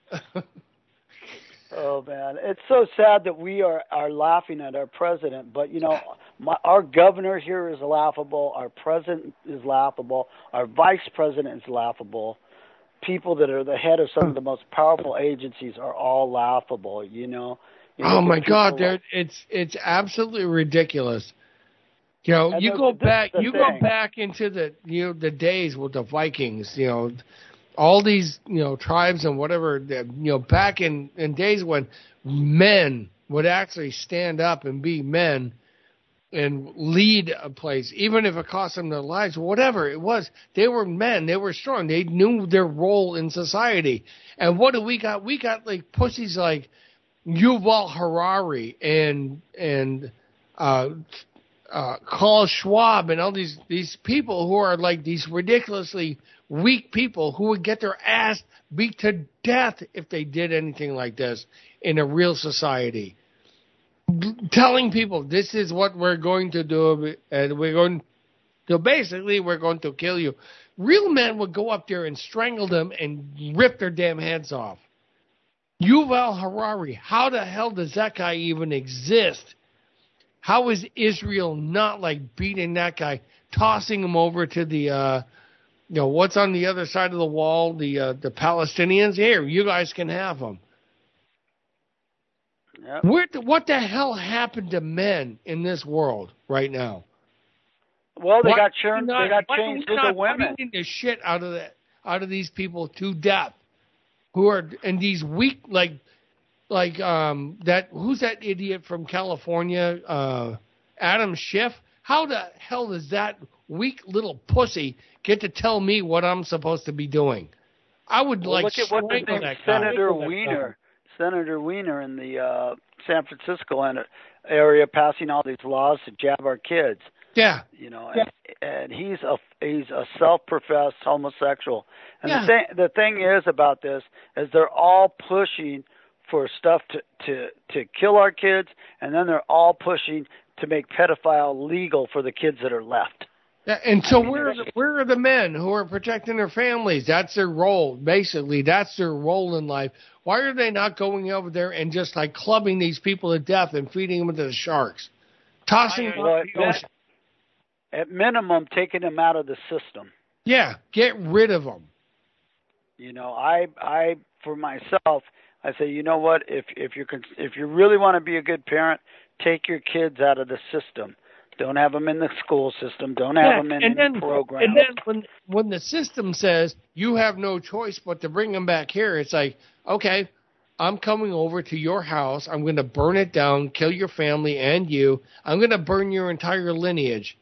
Oh, man. It's so sad that we are, are laughing at our president. But, you know, my, our governor here is laughable. Our president is laughable. Our vice president is laughable. People that are the head of some of the most powerful agencies are all laughable, you know. You oh, my God. Like, it's it's absolutely ridiculous. You know, and you go back you thing. go back into the, you know, the days with the Vikings, you know, all these, you know, tribes and whatever, you know, back in, in days when men would actually stand up and be men and lead a place, even if it cost them their lives, whatever it was, they were men, they were strong, they knew their role in society. And what do we got? We got like pussies like Yuval Harari and, and, uh, uh, Klaus Schwab and all these, these people who are like these ridiculously weak people who would get their ass beat to death if they did anything like this in a real society. Telling people this is what we're going to do and we're going to basically we're going to kill you. Real men would go up there and strangle them and rip their damn heads off. Yuval Harari, how the hell does that guy even exist? How is Israel not like beating that guy, tossing him over to the uh you know, what's on the other side of the wall? The uh, the Palestinians? Here, you guys can have them. Yep. Where, what the hell happened to men in this world right now? Well, they why got churned. Not, they got changed to the women. Beating the shit out of the, out of these people to death, who are and these weak like like um that who's that idiot from California, uh, Adam Schiff? How the hell does that weak little pussy get to tell me what I'm supposed to be doing? I would well, like look at what the name, Senator Weiner, Senator Weiner in the uh, San Francisco area passing all these laws to jab our kids. Yeah, you know, yeah. and, and he's a he's a self-professed homosexual. And yeah. the thing the thing is about this is they're all pushing for stuff to to to kill our kids, and then they're all pushing to make pedophile legal for the kids that are left. Yeah, and so where are, the, where are the men who are protecting their families? That's their role, basically. That's their role in life. Why are they not going over there and just like clubbing these people to death and feeding them to the sharks? Tossing them well, at, at minimum, taking them out of the system. Yeah, get rid of them. You know, I, I for myself, I say, you know what? If if you if you really want to be a good parent, take your kids out of the system. Don't have them in the school system. Don't have yeah, them in any program. And then when when the system says you have no choice but to bring them back here, it's like, okay, I'm coming over to your house. I'm going to burn it down, kill your family and you. I'm going to burn your entire lineage.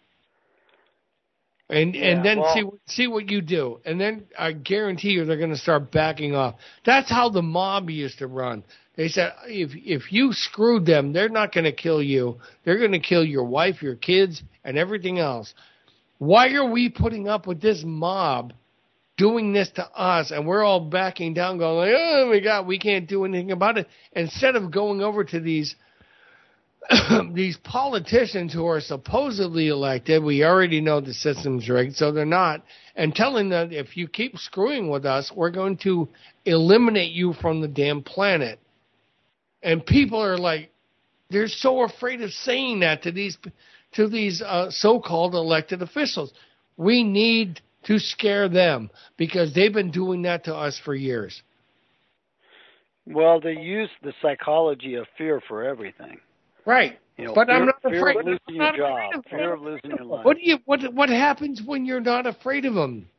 And yeah, and then well, see see what you do. And then I guarantee you they're going to start backing off. That's how the mob used to run. They said, if if you screwed them, they're not going to kill you. They're going to kill your wife, your kids, and everything else. Why are we putting up with this mob doing this to us? And we're all backing down going, like, oh, my God, we can't do anything about it. Instead of going over to these these politicians who are supposedly elected, we already know the system's rigged, so they're not, and telling them, if you keep screwing with us, we're going to eliminate you from the damn planet. And people are like, they're so afraid of saying that to these to these uh, so-called elected officials. We need to scare them, because they've been doing that to us for years. Well, they use the psychology of fear for everything. Right. You know, but fear, I'm not fear afraid of losing I'm your not job, of fear of losing your life. What do you what what happens when you're not afraid of them?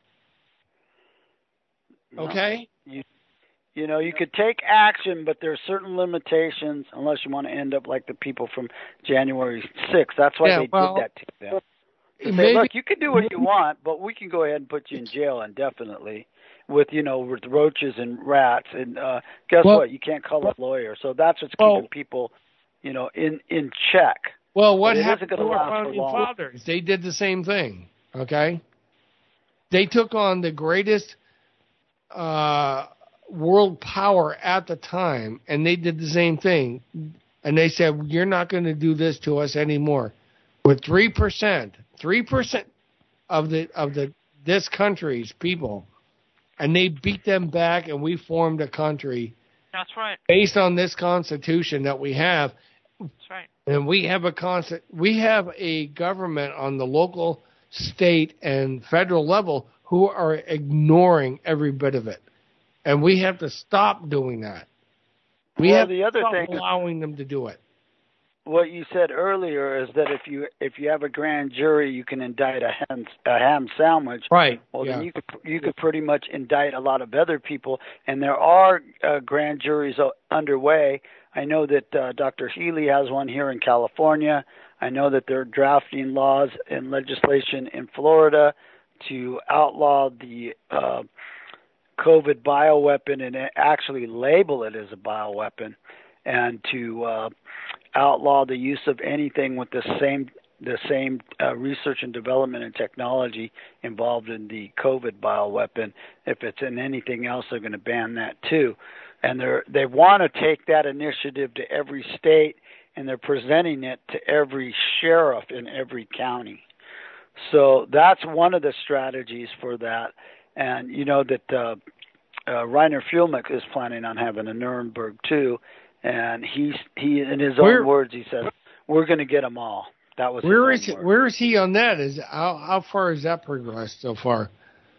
Okay? You, you know, you could take action, but there are certain limitations unless you want to end up like the people from January sixth. That's why yeah, they well, did that to them. To maybe, say, look, you can do what you want, but we can go ahead and put you in jail indefinitely with, you know, with roaches and rats. And uh, guess well, what? You can't call a lawyer. So that's what's well, keeping people, you know, in, in check. Well, what but happened to our founding fathers? They did the same thing, okay? They took on the greatest uh, world power at the time, and they did the same thing. And they said, you're not going to do this to us anymore. With three percent, three percent of the of the this country's people, and they beat them back, and we formed a country. That's right. Based on this Constitution that we have. That's right. And we have a constant, we have a government on the local, state, and federal level who are ignoring every bit of it, and we have to stop doing that. We well, have the to other stop thing allowing is, them to do it. What you said earlier is that if you if you have a grand jury, you can indict a ham, a ham sandwich. Right. Well, yeah. then you could you could pretty much indict a lot of other people, and there are uh, grand juries underway. I know that uh, Doctor Healy has one here in California. I know that they're drafting laws and legislation in Florida to outlaw the uh, COVID bioweapon and actually label it as a bioweapon, and to uh, outlaw the use of anything with the same the same uh, research and development and technology involved in the COVID bioweapon. If it's in anything else, they're going to ban that too. And they're they want to take that initiative to every state, and they're presenting it to every sheriff in every county. So that's one of the strategies for that. And you know that uh, uh, Reiner Fuellmich is planning on having a Nuremberg too. And he's he in his where, own words, he said, "We're going to get them all." That was where is he, where is he on that? Is how how far has that progressed so far?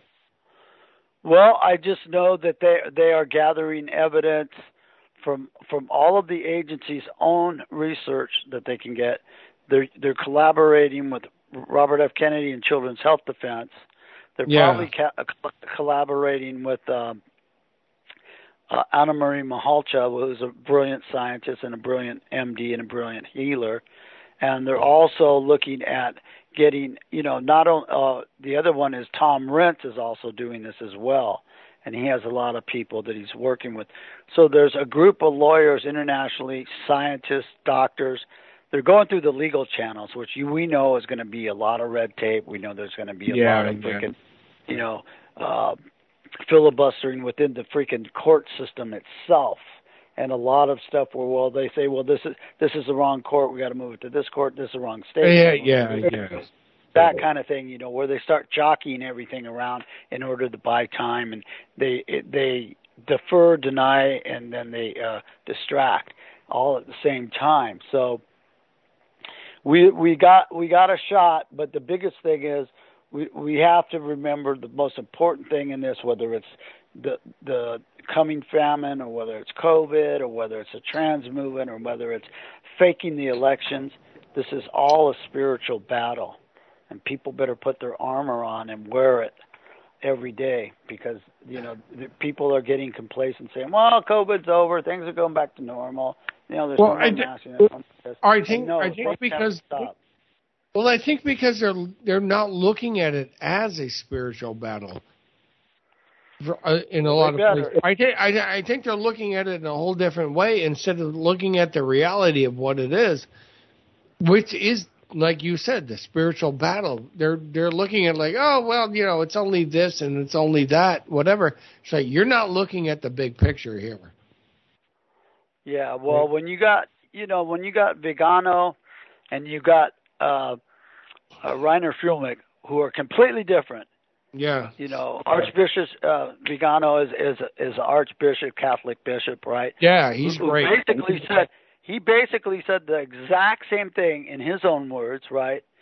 Well, I just know that they they are gathering evidence from from all of the agencies' own research that they can get. They're they're collaborating with Robert F. Kennedy and Children's Health Defense. They're yeah. probably ca- collaborating with. Um, Uh, Anna Marie Mahalcha, who's a brilliant scientist and a brilliant M D and a brilliant healer, and they're also looking at getting, you know, not only uh, the other one is Tom Rentz is also doing this as well, and he has a lot of people that he's working with. So there's a group of lawyers internationally, scientists, doctors. They're going through the legal channels, which you, we know is going to be a lot of red tape. We know there's going to be a yeah, lot of yeah. freaking, you know. Uh, filibustering within the freaking court system itself, and a lot of stuff where well they say well this is this is the wrong court, we got to move it to this court, this is the wrong state, yeah yeah yeah that kind of thing, you know, where they start jockeying everything around in order to buy time, and they it, they defer, deny, and then they uh, distract all at the same time. So we we got we got a shot, but the biggest thing is We we have to remember the most important thing in this, whether it's the the coming famine, or whether it's COVID, or whether it's a trans movement, or whether it's faking the elections. This is all a spiritual battle, and people better put their armor on and wear it every day, because you know the people are getting complacent, saying, "Well, COVID's over, things are going back to normal." You know, there's well, no I, mask. I think no, I think because. Well, I think because they're they're not looking at it as a spiritual battle. In a lot of places, I think I, I think they're looking at it in a whole different way instead of looking at the reality of what it is, which is, like you said, the spiritual battle. They're they're looking at it like, oh well, you know, it's only this and it's only that, whatever. So you're not looking at the big picture here. Yeah, well, when you got you know when you got Vigano, and you got Uh, uh, Reiner Fuellmich, who are completely different. Yeah. You know, Archbishop uh, Vigano is is is an Archbishop, Catholic bishop, right? Yeah, he's who, who great. Basically said he basically said the exact same thing in his own words, right?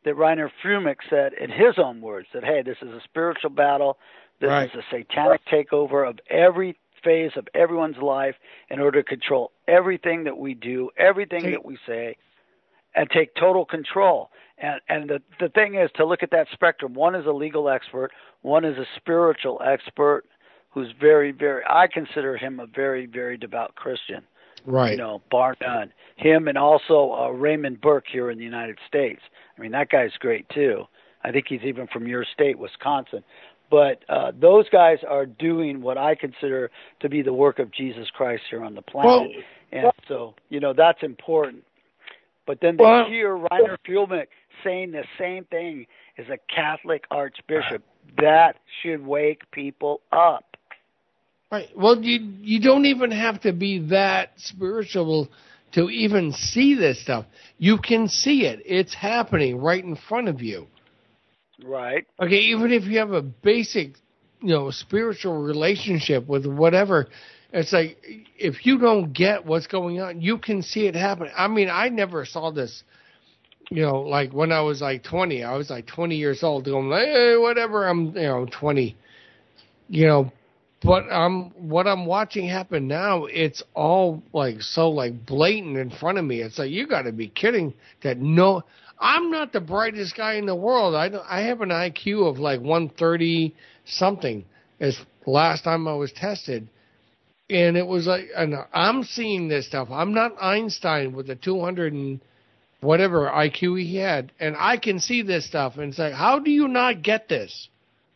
that Reiner Fuellmich said in his own words that, hey, this is a spiritual battle. This right. is a satanic takeover of every phase of everyone's life in order to control everything that we do, everything take, that we say, and take total control. And and the, the thing is to look at that spectrum. One is a legal expert. One is a spiritual expert who's very, very, I consider him a very, very devout Christian. Right. You know, bar none. Him and also uh, Raymond Burke here in the United States. I mean, that guy's great too. I think he's even from your state, Wisconsin. But uh, those guys are doing what I consider to be the work of Jesus Christ here on the planet. Well, and so, you know, that's important. But then to well, hear Reiner Fuellmich saying the same thing as a Catholic archbishop, that should wake people up. Right. Well, you you don't even have to be that spiritual to even see this stuff. You can see it. It's happening right in front of you. Right. Okay, even if you have a basic, you know, spiritual relationship with whatever, it's like if you don't get what's going on, you can see it happen. I mean, I never saw this, you know, like when I was like twenty. I was like twenty years old going, hey, whatever, I'm, you know, twenty. You know, but um, what I'm watching happen now, it's all like so like blatant in front of me. It's like, you got to be kidding that no... I'm not the brightest guy in the world. I don't, I have an I Q of like one thirty something as last time I was tested. And it was like, and I'm seeing this stuff. I'm not Einstein with the two hundred and whatever I Q he had. And I can see this stuff. And it's like, how do you not get this?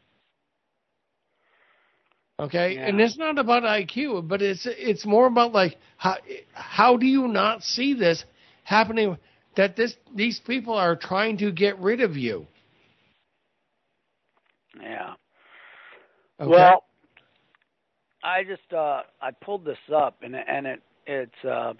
Okay. Yeah. And it's not about I Q, but it's, it's more about like, how, how do you not see this happening? That this these people are trying to get rid of you. Yeah. Okay. Well, I just uh, I pulled this up and and it it's uh,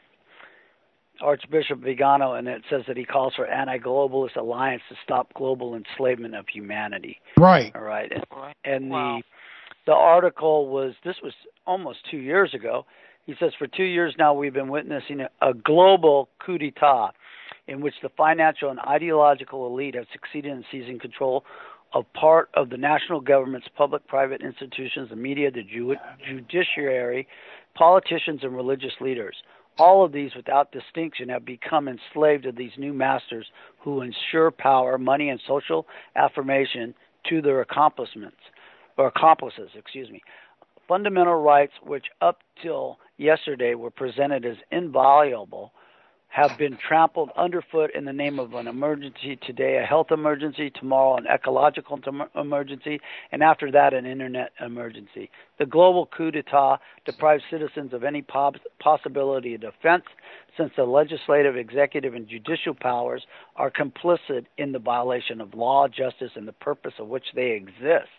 Archbishop Vigano, and it says that he calls for anti-globalist alliance to stop global enslavement of humanity. Right. All right. And, and wow. the the article was this was almost two years ago. He says for two years now we've been witnessing a, a global coup d'etat, in which the financial and ideological elite have succeeded in seizing control of part of the national government's public-private institutions, the media, the ju- judiciary, politicians, and religious leaders. All of these, without distinction, have become enslaved to these new masters who ensure power, money, and social affirmation to their accomplishments, or accomplices, excuse me. Fundamental rights, which up till yesterday were presented as inviolable, have been trampled underfoot in the name of an emergency today, a health emergency, tomorrow an ecological emergency, and after that an internet emergency. The global coup d'etat deprives citizens of any possibility of defense, since the legislative, executive, and judicial powers are complicit in the violation of law, justice, and the purpose of which they exist.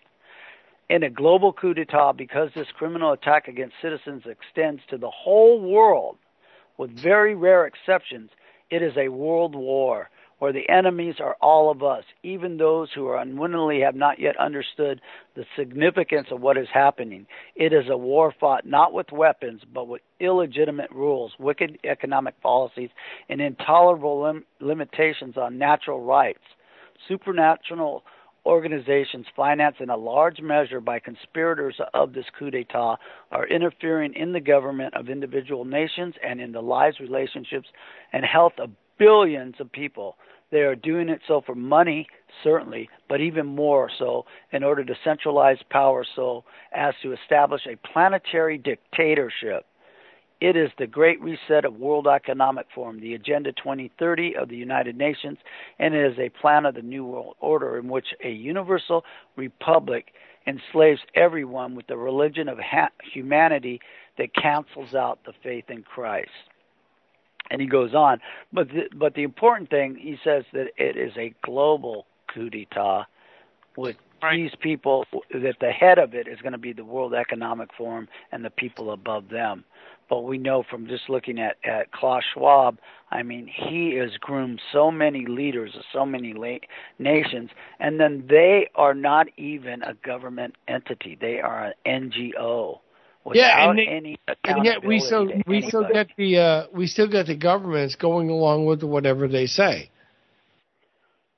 In a global coup d'etat, because this criminal attack against citizens extends to the whole world, with very rare exceptions, it is a world war where the enemies are all of us, even those who are unwittingly have not yet understood the significance of what is happening. It is a war fought not with weapons, but with illegitimate rules, wicked economic policies, and intolerable lim- limitations on natural rights. Supernatural organizations financed in a large measure by conspirators of this coup d'etat are interfering in the government of individual nations and in the lives, relationships, and health of billions of people. They are doing it so for money, certainly, but even more so in order to centralize power so as to establish a planetary dictatorship. It is the Great Reset of World Economic Forum, the Agenda twenty thirty of the United Nations, and it is a plan of the New World Order in which a universal republic enslaves everyone with the religion of ha- humanity that cancels out the faith in Christ. And he goes on. But the, but the important thing, he says that it is a global coup d'etat with right. these people, that the head of it is going to be the World Economic Forum and the people above them. But we know from just looking at, at Klaus Schwab, I mean, he has groomed so many leaders of so many la- nations, and then they are not even a government entity. They are an N G O. Yeah, and, they, any and yet we still we anybody. still get the uh, we still get the governments going along with whatever they say.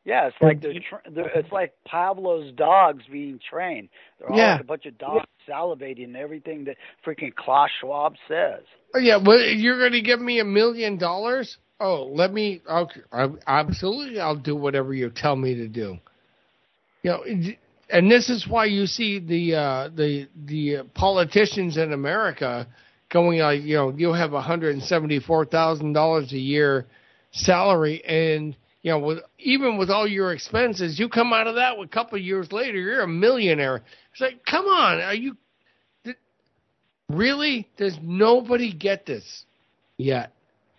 Yeah, it's like they're, tra- they're it's like Pavlov's dogs being trained. They're all Yeah. like a bunch of dogs salivating everything that freaking Klaus Schwab says. Oh, yeah, well, you're going to give me a million dollars? Oh, let me. Okay, I, absolutely, I'll do whatever you tell me to do. You know, and this is why you see the uh, the the politicians in America going like, you know, you have one hundred seventy-four thousand dollars a year salary, and you know, with even with all your expenses, you come out of that a couple of years later, you're a millionaire. It's like, come on, are you really? Does nobody get this yet?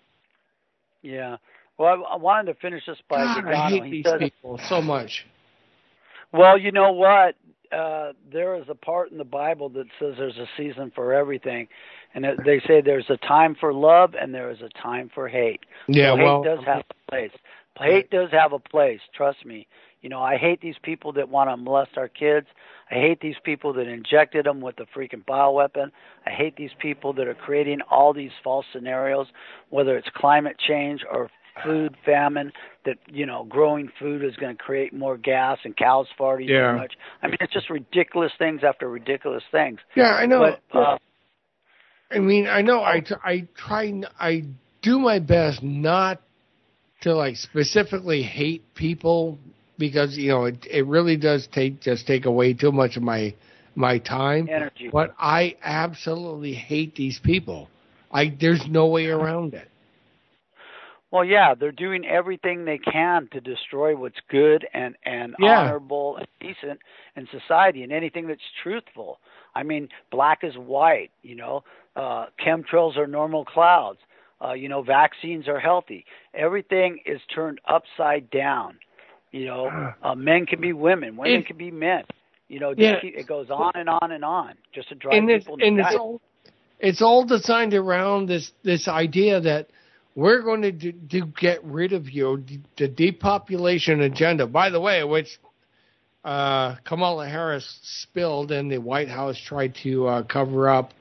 Yeah. Well, I, I wanted to finish this by God, Dagano. I hate He these says, people so much. Well, you know what? Uh, there is a part in the Bible that says there's a season for everything, and it, they say there's a time for love and there is a time for hate. Yeah, so hate well, does have a place. Hate does have a place. Trust me. You know, I hate these people that want to molest our kids. I hate these people that injected them with a freaking bioweapon. I hate these people that are creating all these false scenarios, whether it's climate change or food famine, that, you know, growing food is going to create more gas and cows farting Yeah. too much. I mean, it's just ridiculous things after ridiculous things. Yeah, I know. But, uh, I mean, I know. I, t- I try. n- I do my best not to like specifically hate people because you know it. It really does take just take away too much of my my time. Energy. But I absolutely hate these people. I there's no way around it. Well, yeah, they're doing everything they can to destroy what's good and, and Yeah. honorable and decent in society and anything that's truthful. I mean, black is white, you know, uh, chemtrails are normal clouds, uh, you know, vaccines are healthy. Everything is turned upside down. You know, uh, men can be women, women It- can be men. You know, just Yeah. keep, it goes on and on and on just to drive And it's, people and it's nuts. all it's all designed around this this idea that we're going to do, do get rid of you, the depopulation agenda. By the way, which uh, Kamala Harris spilled and the White House tried to uh, cover up.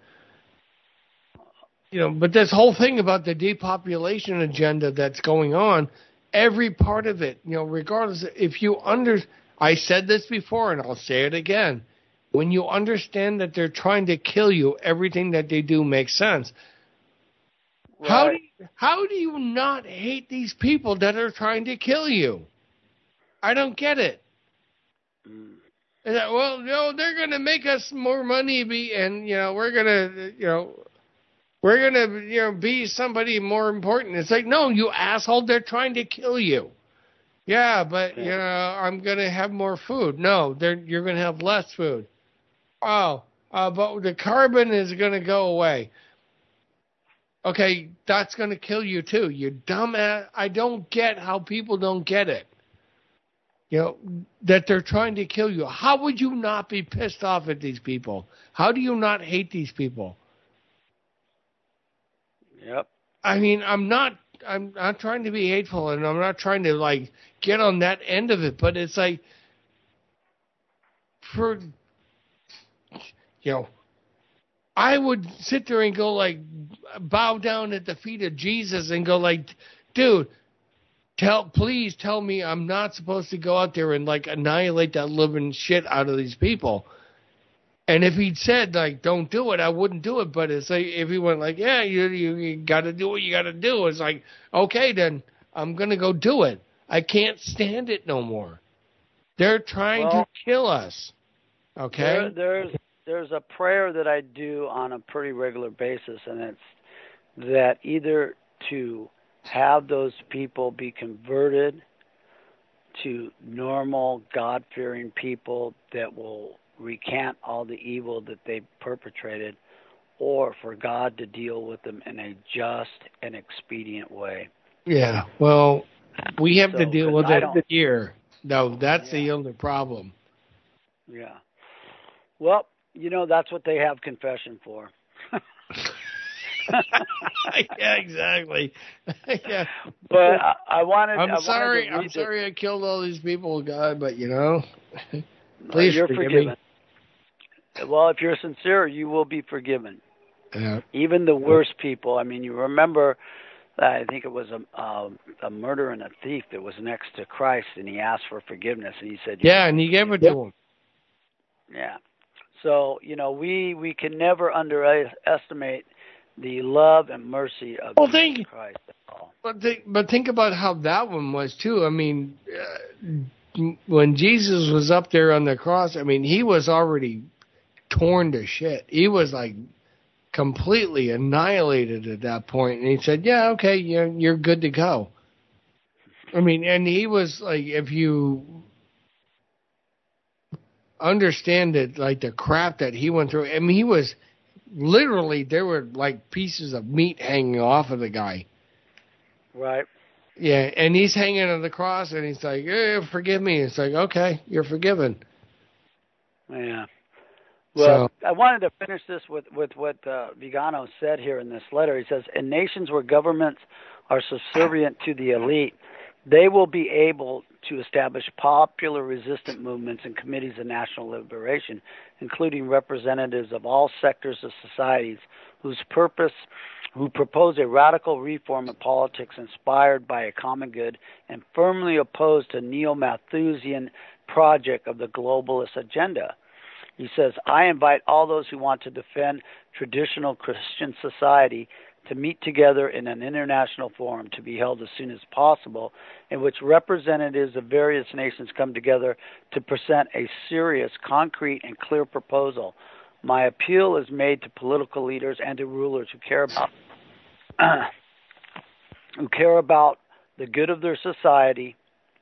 You know, but this whole thing about the depopulation agenda that's going on, every part of it, you know, regardless, if you under, I said this before and I'll say it again. When you understand that they're trying to kill you, everything that they do makes sense. How do you, how do you not hate these people that are trying to kill you? I don't get it. Mm. And that, well, you know, they're going to make us more money, be, and you know, we're going to, you know, we're going to, you know, be somebody more important. It's like, no, you asshole, they're trying to kill you. Yeah, but you know, I'm going to have more food. No, they're you're going to have less food. Oh, uh, but the carbon is going to go away. Okay, that's going to kill you too. You dumbass. I don't get how people don't get it. You know, that they're trying to kill you. How would you not be pissed off at these people? How do you not hate these people? Yep. I mean, I'm not I'm not trying to be hateful and I'm not trying to like get on that end of it, but it's like for you know, I would sit there and go like bow down at the feet of Jesus and go like, dude, tell please tell me I'm not supposed to go out there and like annihilate that living shit out of these people. And if he'd said like don't do it, I wouldn't do it. But it's like if he went like, yeah, you you, you got to do what you got to do. It's like, okay, then I'm gonna go do it. I can't stand it no more. They're trying Well, to kill us. Okay. There, there's there's a prayer that I do on a pretty regular basis, and it's that either to have those people be converted to normal, God-fearing people that will recant all the evil that they perpetrated, or for God to deal with them in a just and expedient way. Yeah. Well, we have So, to deal 'cause with I it don't- here. No, that's Yeah. the only problem. Yeah. Well, you know, that's what they have confession for. Yeah, exactly. Yeah. But I, I wanted. I'm I wanted sorry. to read I'm this- sorry I killed all these people, God, but you know, No, please you're forgive forgiven. me. Well, if you're sincere, you will be forgiven. Yeah. Even the worst people. I mean, you remember I think it was a, a a murderer and a thief that was next to Christ, and he asked for forgiveness, and he said, "Yeah," and he gave it to him. Yeah. So you know, we we can never underestimate the love and mercy of well, Jesus think, Christ at all. But think, but think about how that one was too. I mean, uh, when Jesus was up there on the cross, I mean, he was already torn to shit. He was like completely annihilated at that point, and he said, "Yeah, okay, you're you're good to go." I mean, and he was like, if you understand it, like the crap that he went through. I mean, he was literally, there were like pieces of meat hanging off of the guy. Right. Yeah, and he's hanging on the cross, and he's like, eh, "Forgive me." It's like, okay, you're forgiven. Yeah. Well, so, I wanted to finish this with, with what uh, Vigano said here in this letter. He says, in nations where governments are subservient to the elite, they will be able to establish popular resistant movements and committees of national liberation, including representatives of all sectors of societies whose purpose, who propose a radical reform of politics inspired by a common good and firmly opposed to neo-Malthusian project of the globalist agenda. He says, I invite all those who want to defend traditional Christian society to meet together in an international forum to be held as soon as possible, in which representatives of various nations come together to present a serious, concrete, and clear proposal. My appeal is made to political leaders and to rulers who care about who care about the good of their society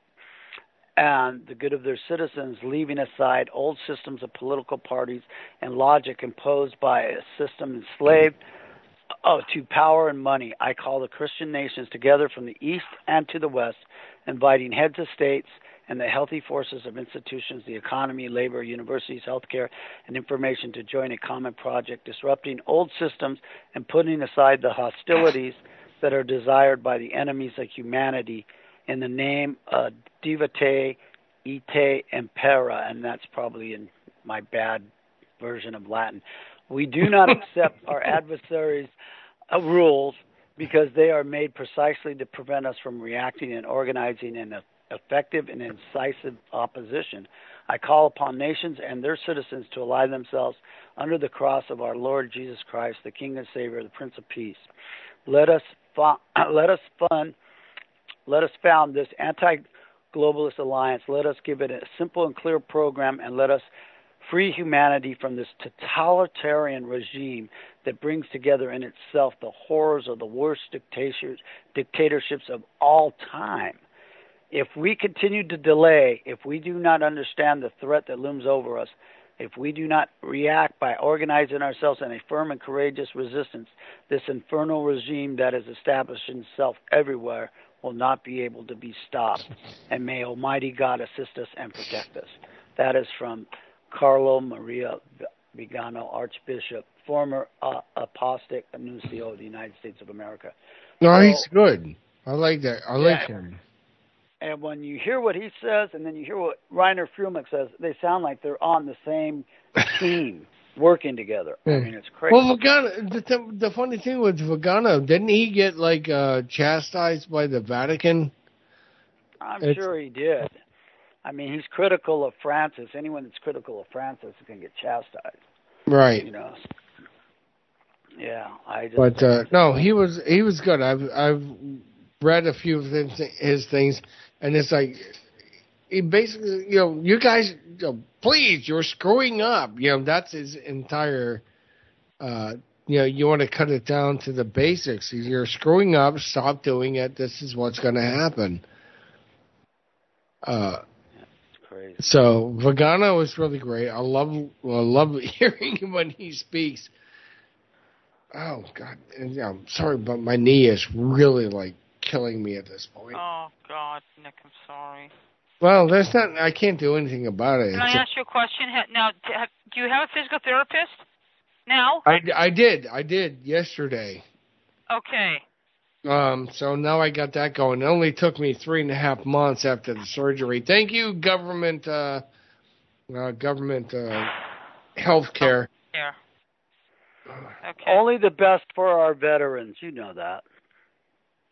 and the good of their citizens, leaving aside old systems of political parties and logic imposed by a system enslaved oh, to power and money. I call the Christian nations together from the east and to the west, inviting heads of states and the healthy forces of institutions, the economy, labor, universities, healthcare, and information to join a common project, disrupting old systems and putting aside the hostilities that are desired by the enemies of humanity in the name of Divite, Ite, Impera, and that's probably in my bad version of Latin. We do not accept our adversaries' uh, rules because they are made precisely to prevent us from reacting and organizing in an effective and incisive opposition. I call upon nations and their citizens to ally themselves under the cross of our Lord Jesus Christ, the King and Savior, the Prince of Peace. Let us fu- let us fund, let us found this anti-globalist alliance. Let us give it a simple and clear program, and let us free humanity from this totalitarian regime that brings together in itself the horrors of the worst dictatorships of all time. If we continue to delay, if we do not understand the threat that looms over us, if we do not react by organizing ourselves in a firm and courageous resistance, this infernal regime that has established itself everywhere will not be able to be stopped. And may Almighty God assist us and protect us. That is from Carlo Maria Vigano, Archbishop, former uh, apostate nuncio of the United States of America. No, so, he's good. I like that. I like yeah, him. And when you hear what he says and then you hear what Reiner Fuhrman says, they sound like they're on the same team working together. I mean, it's crazy. Well, Vigano, the, the, the funny thing with Vigano, didn't he get, like, uh, chastised by the Vatican? I'm it's, sure he did. I mean, he's critical of Francis. Anyone that's critical of Francis can get chastised. Right. You know. Yeah, I just. But uh, no, he was he was good. I've I've read a few of his, his things, and it's like he basically, you know, you guys, you know, please, you're screwing up. You know, that's his entire. Uh, you know, you want to cut it down to the basics. You're screwing up. Stop doing it. This is what's going to happen. Uh. Crazy. So Vigano is really great. I love I love hearing him when he speaks. Oh God, and, yeah, I'm sorry, but my knee is really like killing me at this point. Oh God, Nick, I'm sorry. Well, that's not. I can't do anything about it. Can I ask you a question? Now, do you have a physical therapist now? I, I did. I did yesterday. Okay. Um, so now I got that going. It only took me three and a half months after the surgery. Thank you, government, uh, uh government, uh, health care. Yeah. Okay. Only the best for our veterans. You know that.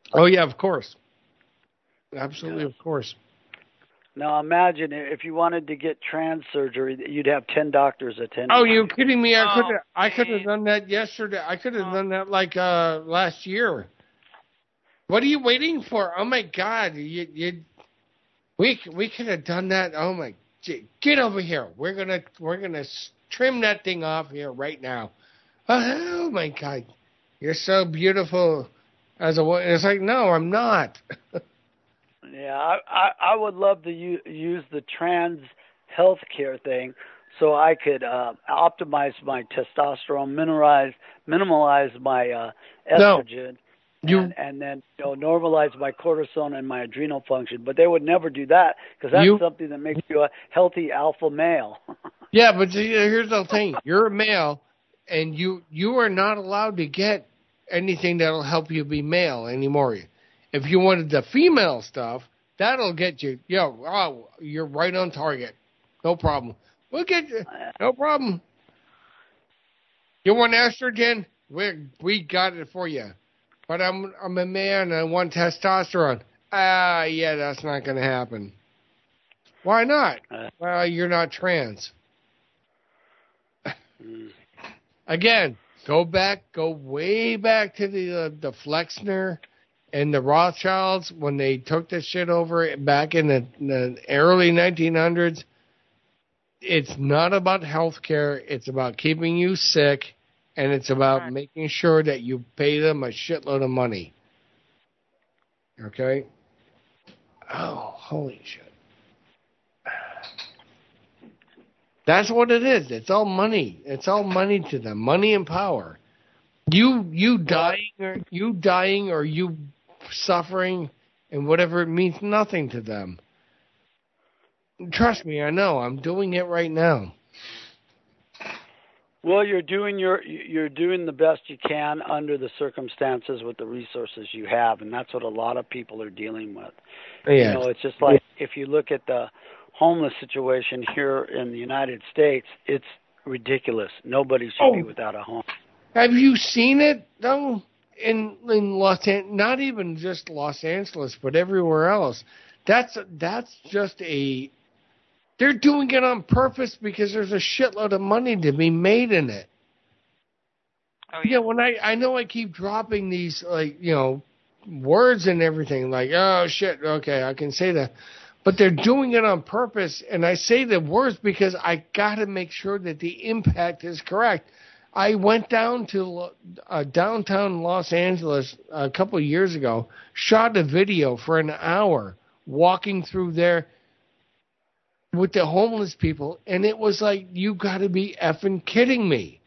Oh, yeah, of course. Absolutely, of course. Now imagine if you wanted to get trans surgery, you'd have ten doctors attending. Oh, you're kidding me? I Oh, could have. I could have done that yesterday. I could have Oh. done that like uh, last year. What are you waiting for? Oh my God! You, you, we we could have done that. Oh my! Get over here. We're gonna we're gonna trim that thing off here right now. Oh my God! You're so beautiful as a woman. It's like, no, I'm not. Yeah, I, I I would love to u- use the trans healthcare thing, so I could uh, optimize my testosterone, minimize minimalize my uh, estrogen, no. you, and, and then you know normalize my cortisol and my adrenal function. But they would never do that because that's you, something that makes you a healthy alpha male. Yeah, but here's the thing: you're a male, and you you are not allowed to get anything that'll help you be male anymore. If you wanted the female stuff, that'll get you. Yo, oh, you're right on target. No problem. We'll get you. No problem. You want estrogen? We we got it for you. But I'm I'm a man and I want testosterone. Ah, uh, yeah, that's not going to happen. Why not? Well, you're not trans. Again, go back, go way back to the uh, the Flexner and the Rothschilds when they took this shit over back in the, the early nineteen hundreds. It's not about health care. It's about keeping you sick, and it's about right. making sure that you pay them a shitload of money. Okay? Oh, holy shit. That's what it is. It's all money. It's all money to them. Money and power. You you dying or you dying or you suffering and whatever, it means nothing to them. Trust me, I know. I'm doing it right now. Well, you're doing your you're doing the best you can under the circumstances with the resources you have, and that's what a lot of people are dealing with. Yeah. You know, it's just like if you look at the homeless situation here in the United States, it's ridiculous. Nobody should oh. be without a home. Have you seen it though? In in Los An- not even just Los Angeles, but everywhere else. That's that's just a. They're doing it on purpose because there's a shitload of money to be made in it. Oh, yeah. yeah, when I I know I keep dropping these like you know words and everything like oh shit okay I can say that, but they're doing it on purpose, and I say the words because I got to make sure that the impact is correct. I went down to uh, downtown Los Angeles a couple of years ago, shot a video for an hour walking through there with the homeless people, and it was like, you got to be effing kidding me.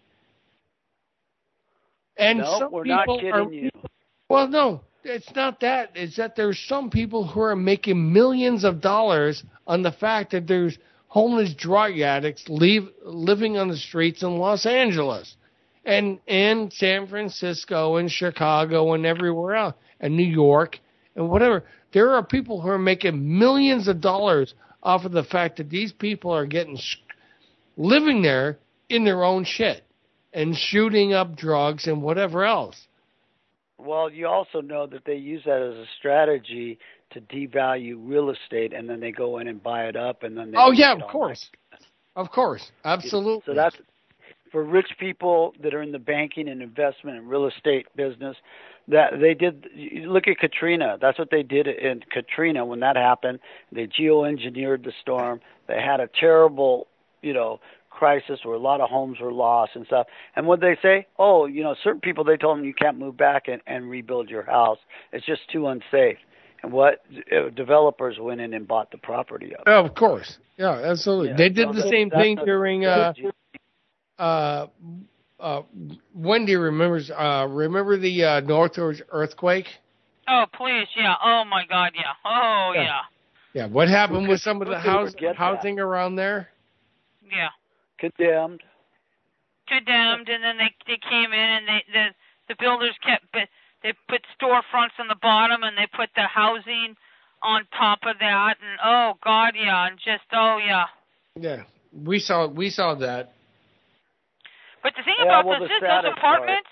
And no, some we're people not kidding are, you. Well, no, it's not that. It's that there's some people who are making millions of dollars on the fact that there's homeless drug addicts leave, living on the streets in Los Angeles and and San Francisco and Chicago and everywhere else and New York and whatever. There are people who are making millions of dollars off of the fact that these people are getting living there in their own shit and shooting up drugs and whatever else. Well, you also know that they use that as a strategy to devalue real estate, and then they go in and buy it up, and then they oh yeah, of course, of course, absolutely. So that's for rich people that are in the banking and investment and real estate business. That they did. You look at Katrina. That's what they did in Katrina when that happened. They geoengineered the storm. They had a terrible, you know, crisis where a lot of homes were lost and stuff. And what they say? Oh, you know, certain people, they told them you can't move back and, and rebuild your house. It's just too unsafe. And what developers went in and bought the property up. Oh, of course. Yeah, absolutely. Yeah, they did so the same thing during uh, uh, uh, Wendy remembers. Uh, remember the uh, Northridge earthquake? Oh, please, yeah. Oh my God, yeah. Oh, yeah. Yeah. yeah. What happened with some of the house, housing that. around there? Yeah. Condemned. Condemned, and then they they came in and they the the builders kept they put storefronts on the bottom and they put the housing on top of that, and oh God, yeah, and just oh yeah. Yeah, we saw we saw that. But the thing yeah, about well, those, the those apartments,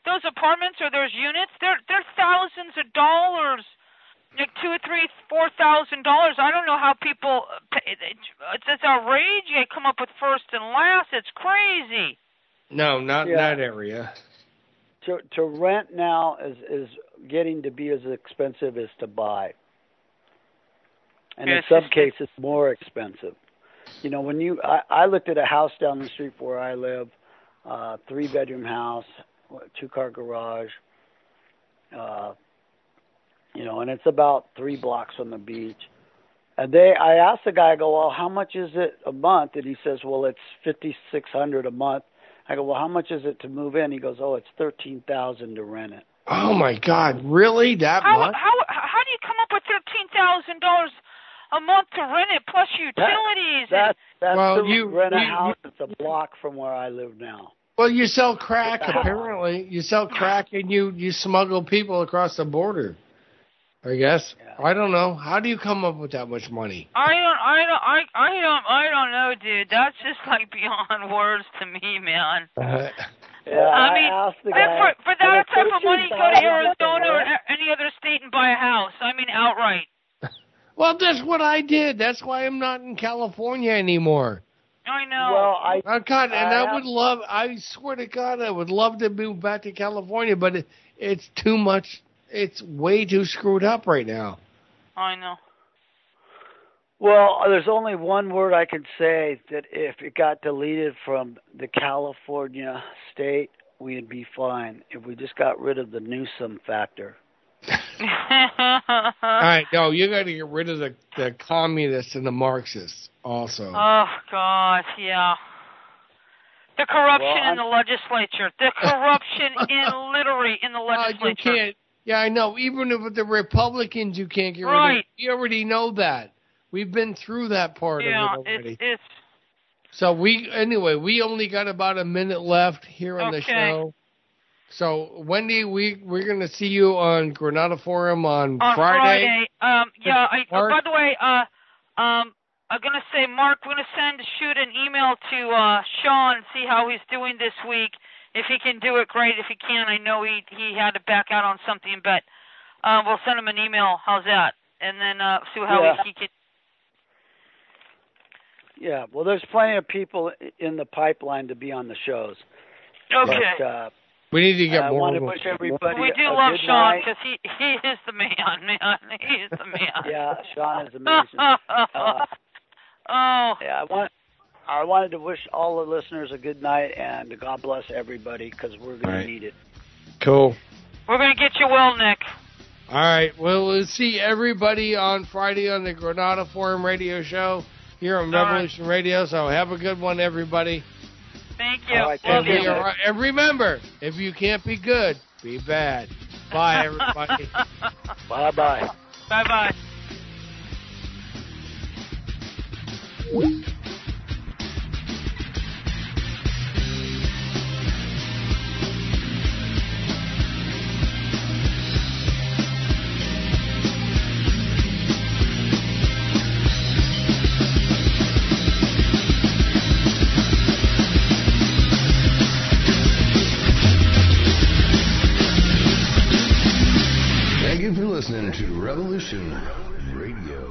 those apartments or those units, they're they're thousands of dollars, like two or three, four thousand dollars. I don't know how people. It's, it's outrageous. They come up with first and last. It's crazy. No, not Yeah. in that area. To to rent now is is getting to be as expensive as to buy, and Yes, in some it's- cases more expensive. You know, when you I, I looked at a house down the street where I live, uh, three bedroom house, two car garage. Uh, you know, and it's about three blocks from the beach. And they, I asked the guy, I go, well, how much is it a month? And he says, well, it's fifty six hundred a month. I go, well, how much is it to move in? He goes, oh, it's thirteen thousand to rent it. Oh my God! Really? That How much? how how do you come up with thirteen thousand dollars a month to rent it plus utilities? That, that's Well, to you- rent a you- house that's a block from where I live now. Well, you sell crack. Apparently, you sell crack and you you smuggle people across the border. I guess. I don't know. How do you come up with that much money? I don't, I don't, I, I don't, I don't know, dude. That's just like beyond words to me, man. Uh, Yeah, I I mean, asked the for, guy. for that "Well, type of money, go to thirteen thousand Arizona or rent?" a- any other state and buy a house. I mean, outright. well, that's what I did. That's why I'm not in California anymore. I know. Well, I Oh God, and I, I would love. I swear to God, I would love to move back to California, but it, it's too much. It's way too screwed up right now. I know. Well, there's only one word I can say that if it got deleted from the California state, we'd be fine. If we just got rid of the Newsom factor. All right, no, you got to get rid of the the communists and the Marxists also. Oh God, yeah. The corruption Well, in the legislature. The corruption in literally in the Uh, legislature. you can't. Yeah, I know. Even with the Republicans, you can't get rid of Right. it. We already know that. We've been through that part Yeah, of it already. it's it's So we anyway, we only got about a minute left here on the Okay. show. So Wendy, we we're gonna see you on Granada Forum on, on Friday. Um, yeah. I, oh, Mark? by the way, uh, um, I'm gonna say, Mark, we're gonna send shoot an email to uh, Sean, see how he's doing this week. If he can do it, great. If he can't, I know he he had to back out on something, but uh, we'll send him an email. How's that? And then uh, see how Yeah. he, he can. Yeah, well, there's plenty of people in the pipeline to be on the shows. Okay. But, uh, We need to get I more. want of to them. wish everybody We do a love good Sean night. because he he is the man, man. He is the man. Yeah, Sean is amazing. Uh, oh. Yeah, I want. I wanted to wish all the listeners a good night and God bless everybody because we're going Right. to need it. Cool. We're gonna get you well, Nick. All right. Well, we'll see everybody on Friday on the Granada Forum Radio Show here on All right. Revolution Radio. So have a good one, everybody. Thank you. All right, Love And, thank you. be all right. And remember, if you can't be good, be bad. Bye, everybody. Bye bye. Bye bye. Thank you for listening to Revolution Radio.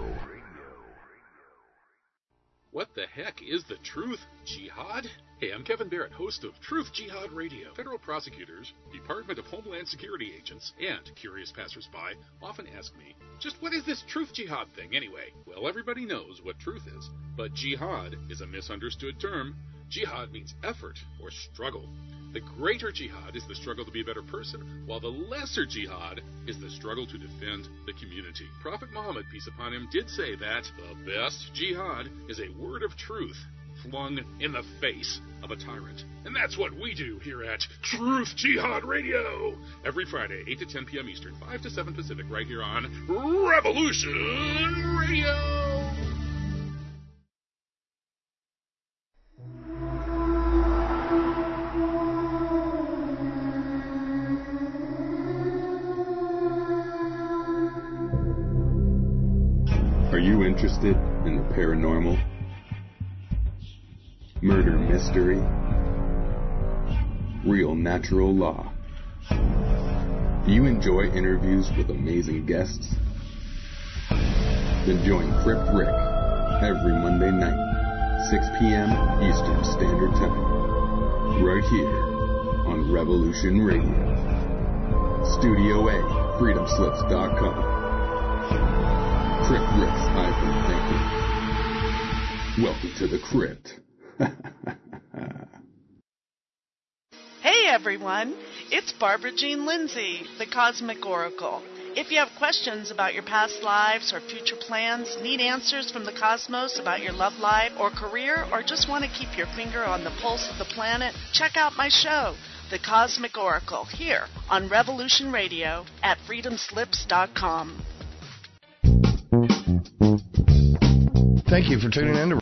What the heck is the Truth Jihad? Hey, I'm Kevin Barrett, host of Truth Jihad Radio. Federal prosecutors, Department of Homeland Security agents, and curious passersby often ask me, just what is this Truth Jihad thing anyway? Well, everybody knows what truth is, but jihad is a misunderstood term. Jihad means effort or struggle. The greater jihad is the struggle to be a better person, while the lesser jihad is the struggle to defend the community. Prophet Muhammad, peace upon him, did say that the best jihad is a word of truth flung in the face of a tyrant. And that's what we do here at Truth Jihad Radio. Every Friday, eight to ten p.m. Eastern, five to seven Pacific, right here on Revolution Radio. Are you interested in the paranormal? Murder mystery? Real natural law? Do you enjoy interviews with amazing guests? Then join Crypt Rick every Monday night, six p.m. Eastern Standard Time, right here on Revolution Radio. Studio A, freedom slips dot com. Crypt Rick's Ivan Thinking. Welcome to the Crypt. Hey everyone, it's Barbara Jean Lindsay, the Cosmic Oracle. If you have questions about your past lives or future plans, need answers from the cosmos about your love life or career, or just want to keep your finger on the pulse of the planet, check out my show, The Cosmic Oracle, here on Revolution Radio at freedom slips dot com. Thank you for tuning in to